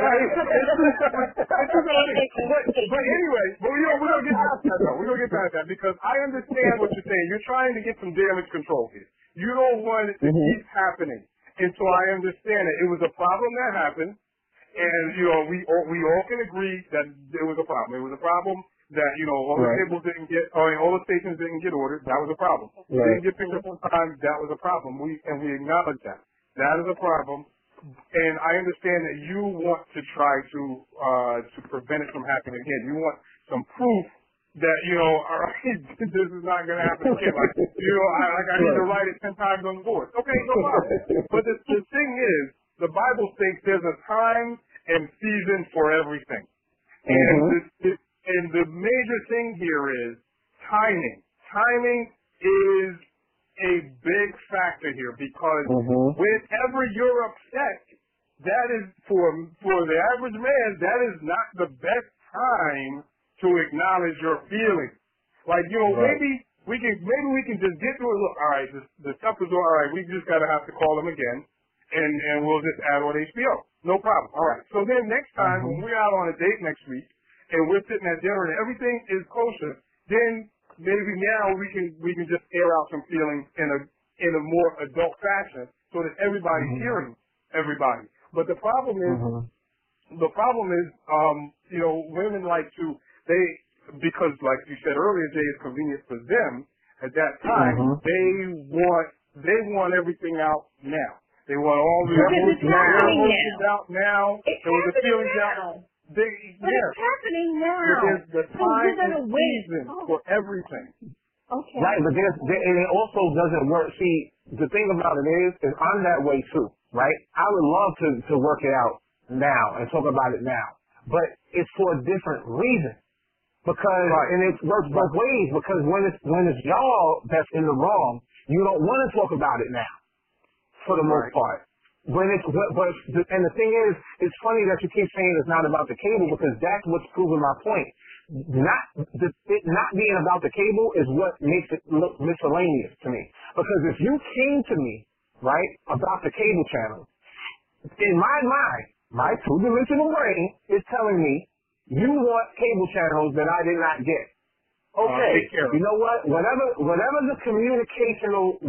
but anyway, we're gonna get past that though. We're gonna get past that because I understand what you're saying. You're trying to get some damage control here. You don't want it to keep happening, and so I understand it. It was a problem that happened, and we all can agree that it was a problem. It was a problem that, all the tables didn't get, all the stations didn't get ordered. That was a problem. Didn't get picked up on time. That was a problem. We acknowledge that. That is a problem. And I understand that you want to try to prevent it from happening again. You want some proof that, all right, this is not going to happen again. Like, I need to write it 10 times on the board. Okay, no problem. But the thing is, the Bible states there's a time and season for everything. And the major thing here is timing. Timing is a big factor here because whenever you're upset, that is for the average man, that is not the best time to acknowledge your feelings. Like, maybe we can just get to it. Look, all right, the stuff is all right. We just gotta have to call them again, and we'll just add on HBO. No problem. All right. So then next time when we're out on a date next week, and we're sitting at dinner and everything is kosher, then maybe now we can just air out some feelings in a more adult fashion so that everybody's hearing everybody. But the problem is, women like to, because like you said earlier, Jay, it's convenient for them at that time. They want everything out now. They want all the emotions out now. They want the feelings out. But it's happening now. There's the time and season for everything. Okay. Right, but and it also doesn't work. See, the thing about it is I'm that way too, right? I would love to work it out now and talk about it now, but it's for a different reason. Because and it works both ways. Because when it's y'all that's in the wrong, you don't want to talk about it now, for the most part. And the thing is, it's funny that you keep saying it's not about the cable because that's what's proving my point. It not being about the cable is what makes it look miscellaneous to me. Because if you came to me, right, about the cable channel, in my mind, my two-dimensional brain is telling me, you want cable channels that I did not get. Okay, you know what? Whatever the communication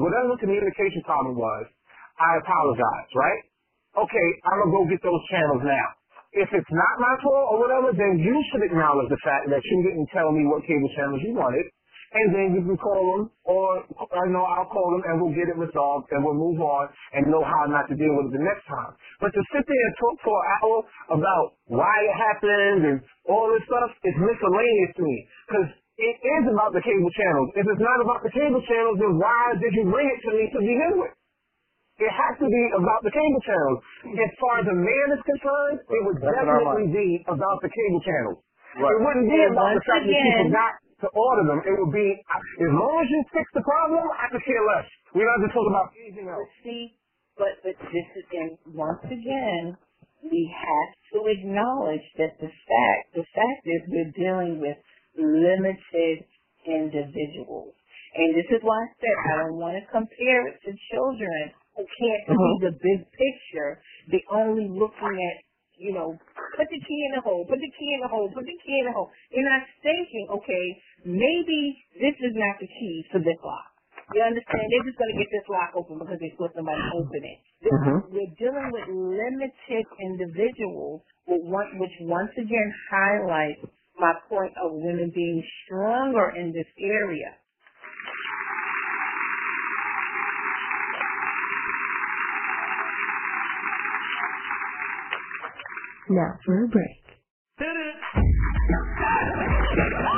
problem was, I apologize, right? Okay, I'm going to go get those channels now. If it's not my fault or whatever, then you should acknowledge the fact that you didn't tell me what cable channels you wanted, and then you can call them, or I'll call them, and we'll get it resolved, and we'll move on and know how not to deal with it the next time. But to sit there and talk for an hour about why it happened and all this stuff is miscellaneous to me, because it is about the cable channels. If it's not about the cable channels, then why did you bring it to me to begin with? It has to be about the cable channels. As far as a man is concerned, it would definitely be about the cable channels. Right. It wouldn't be about the fact that you forgot to order them. It would be, as long as you fix the problem, I could care less. We don't have to talk about anything else. See, but this is, and once again, we have to acknowledge that the fact is we're dealing with limited individuals. And this is why I said I don't want to compare it to children who can't see the big picture. They're only looking at, put the key in the hole, put the key in the hole, put the key in the hole. You're not thinking, okay, maybe this is not the key for this lock. You understand? They're just going to get this lock open because they saw somebody open it. We're dealing with limited individuals, which once again highlights my point of women being stronger in this area. Now for a break. Hit it!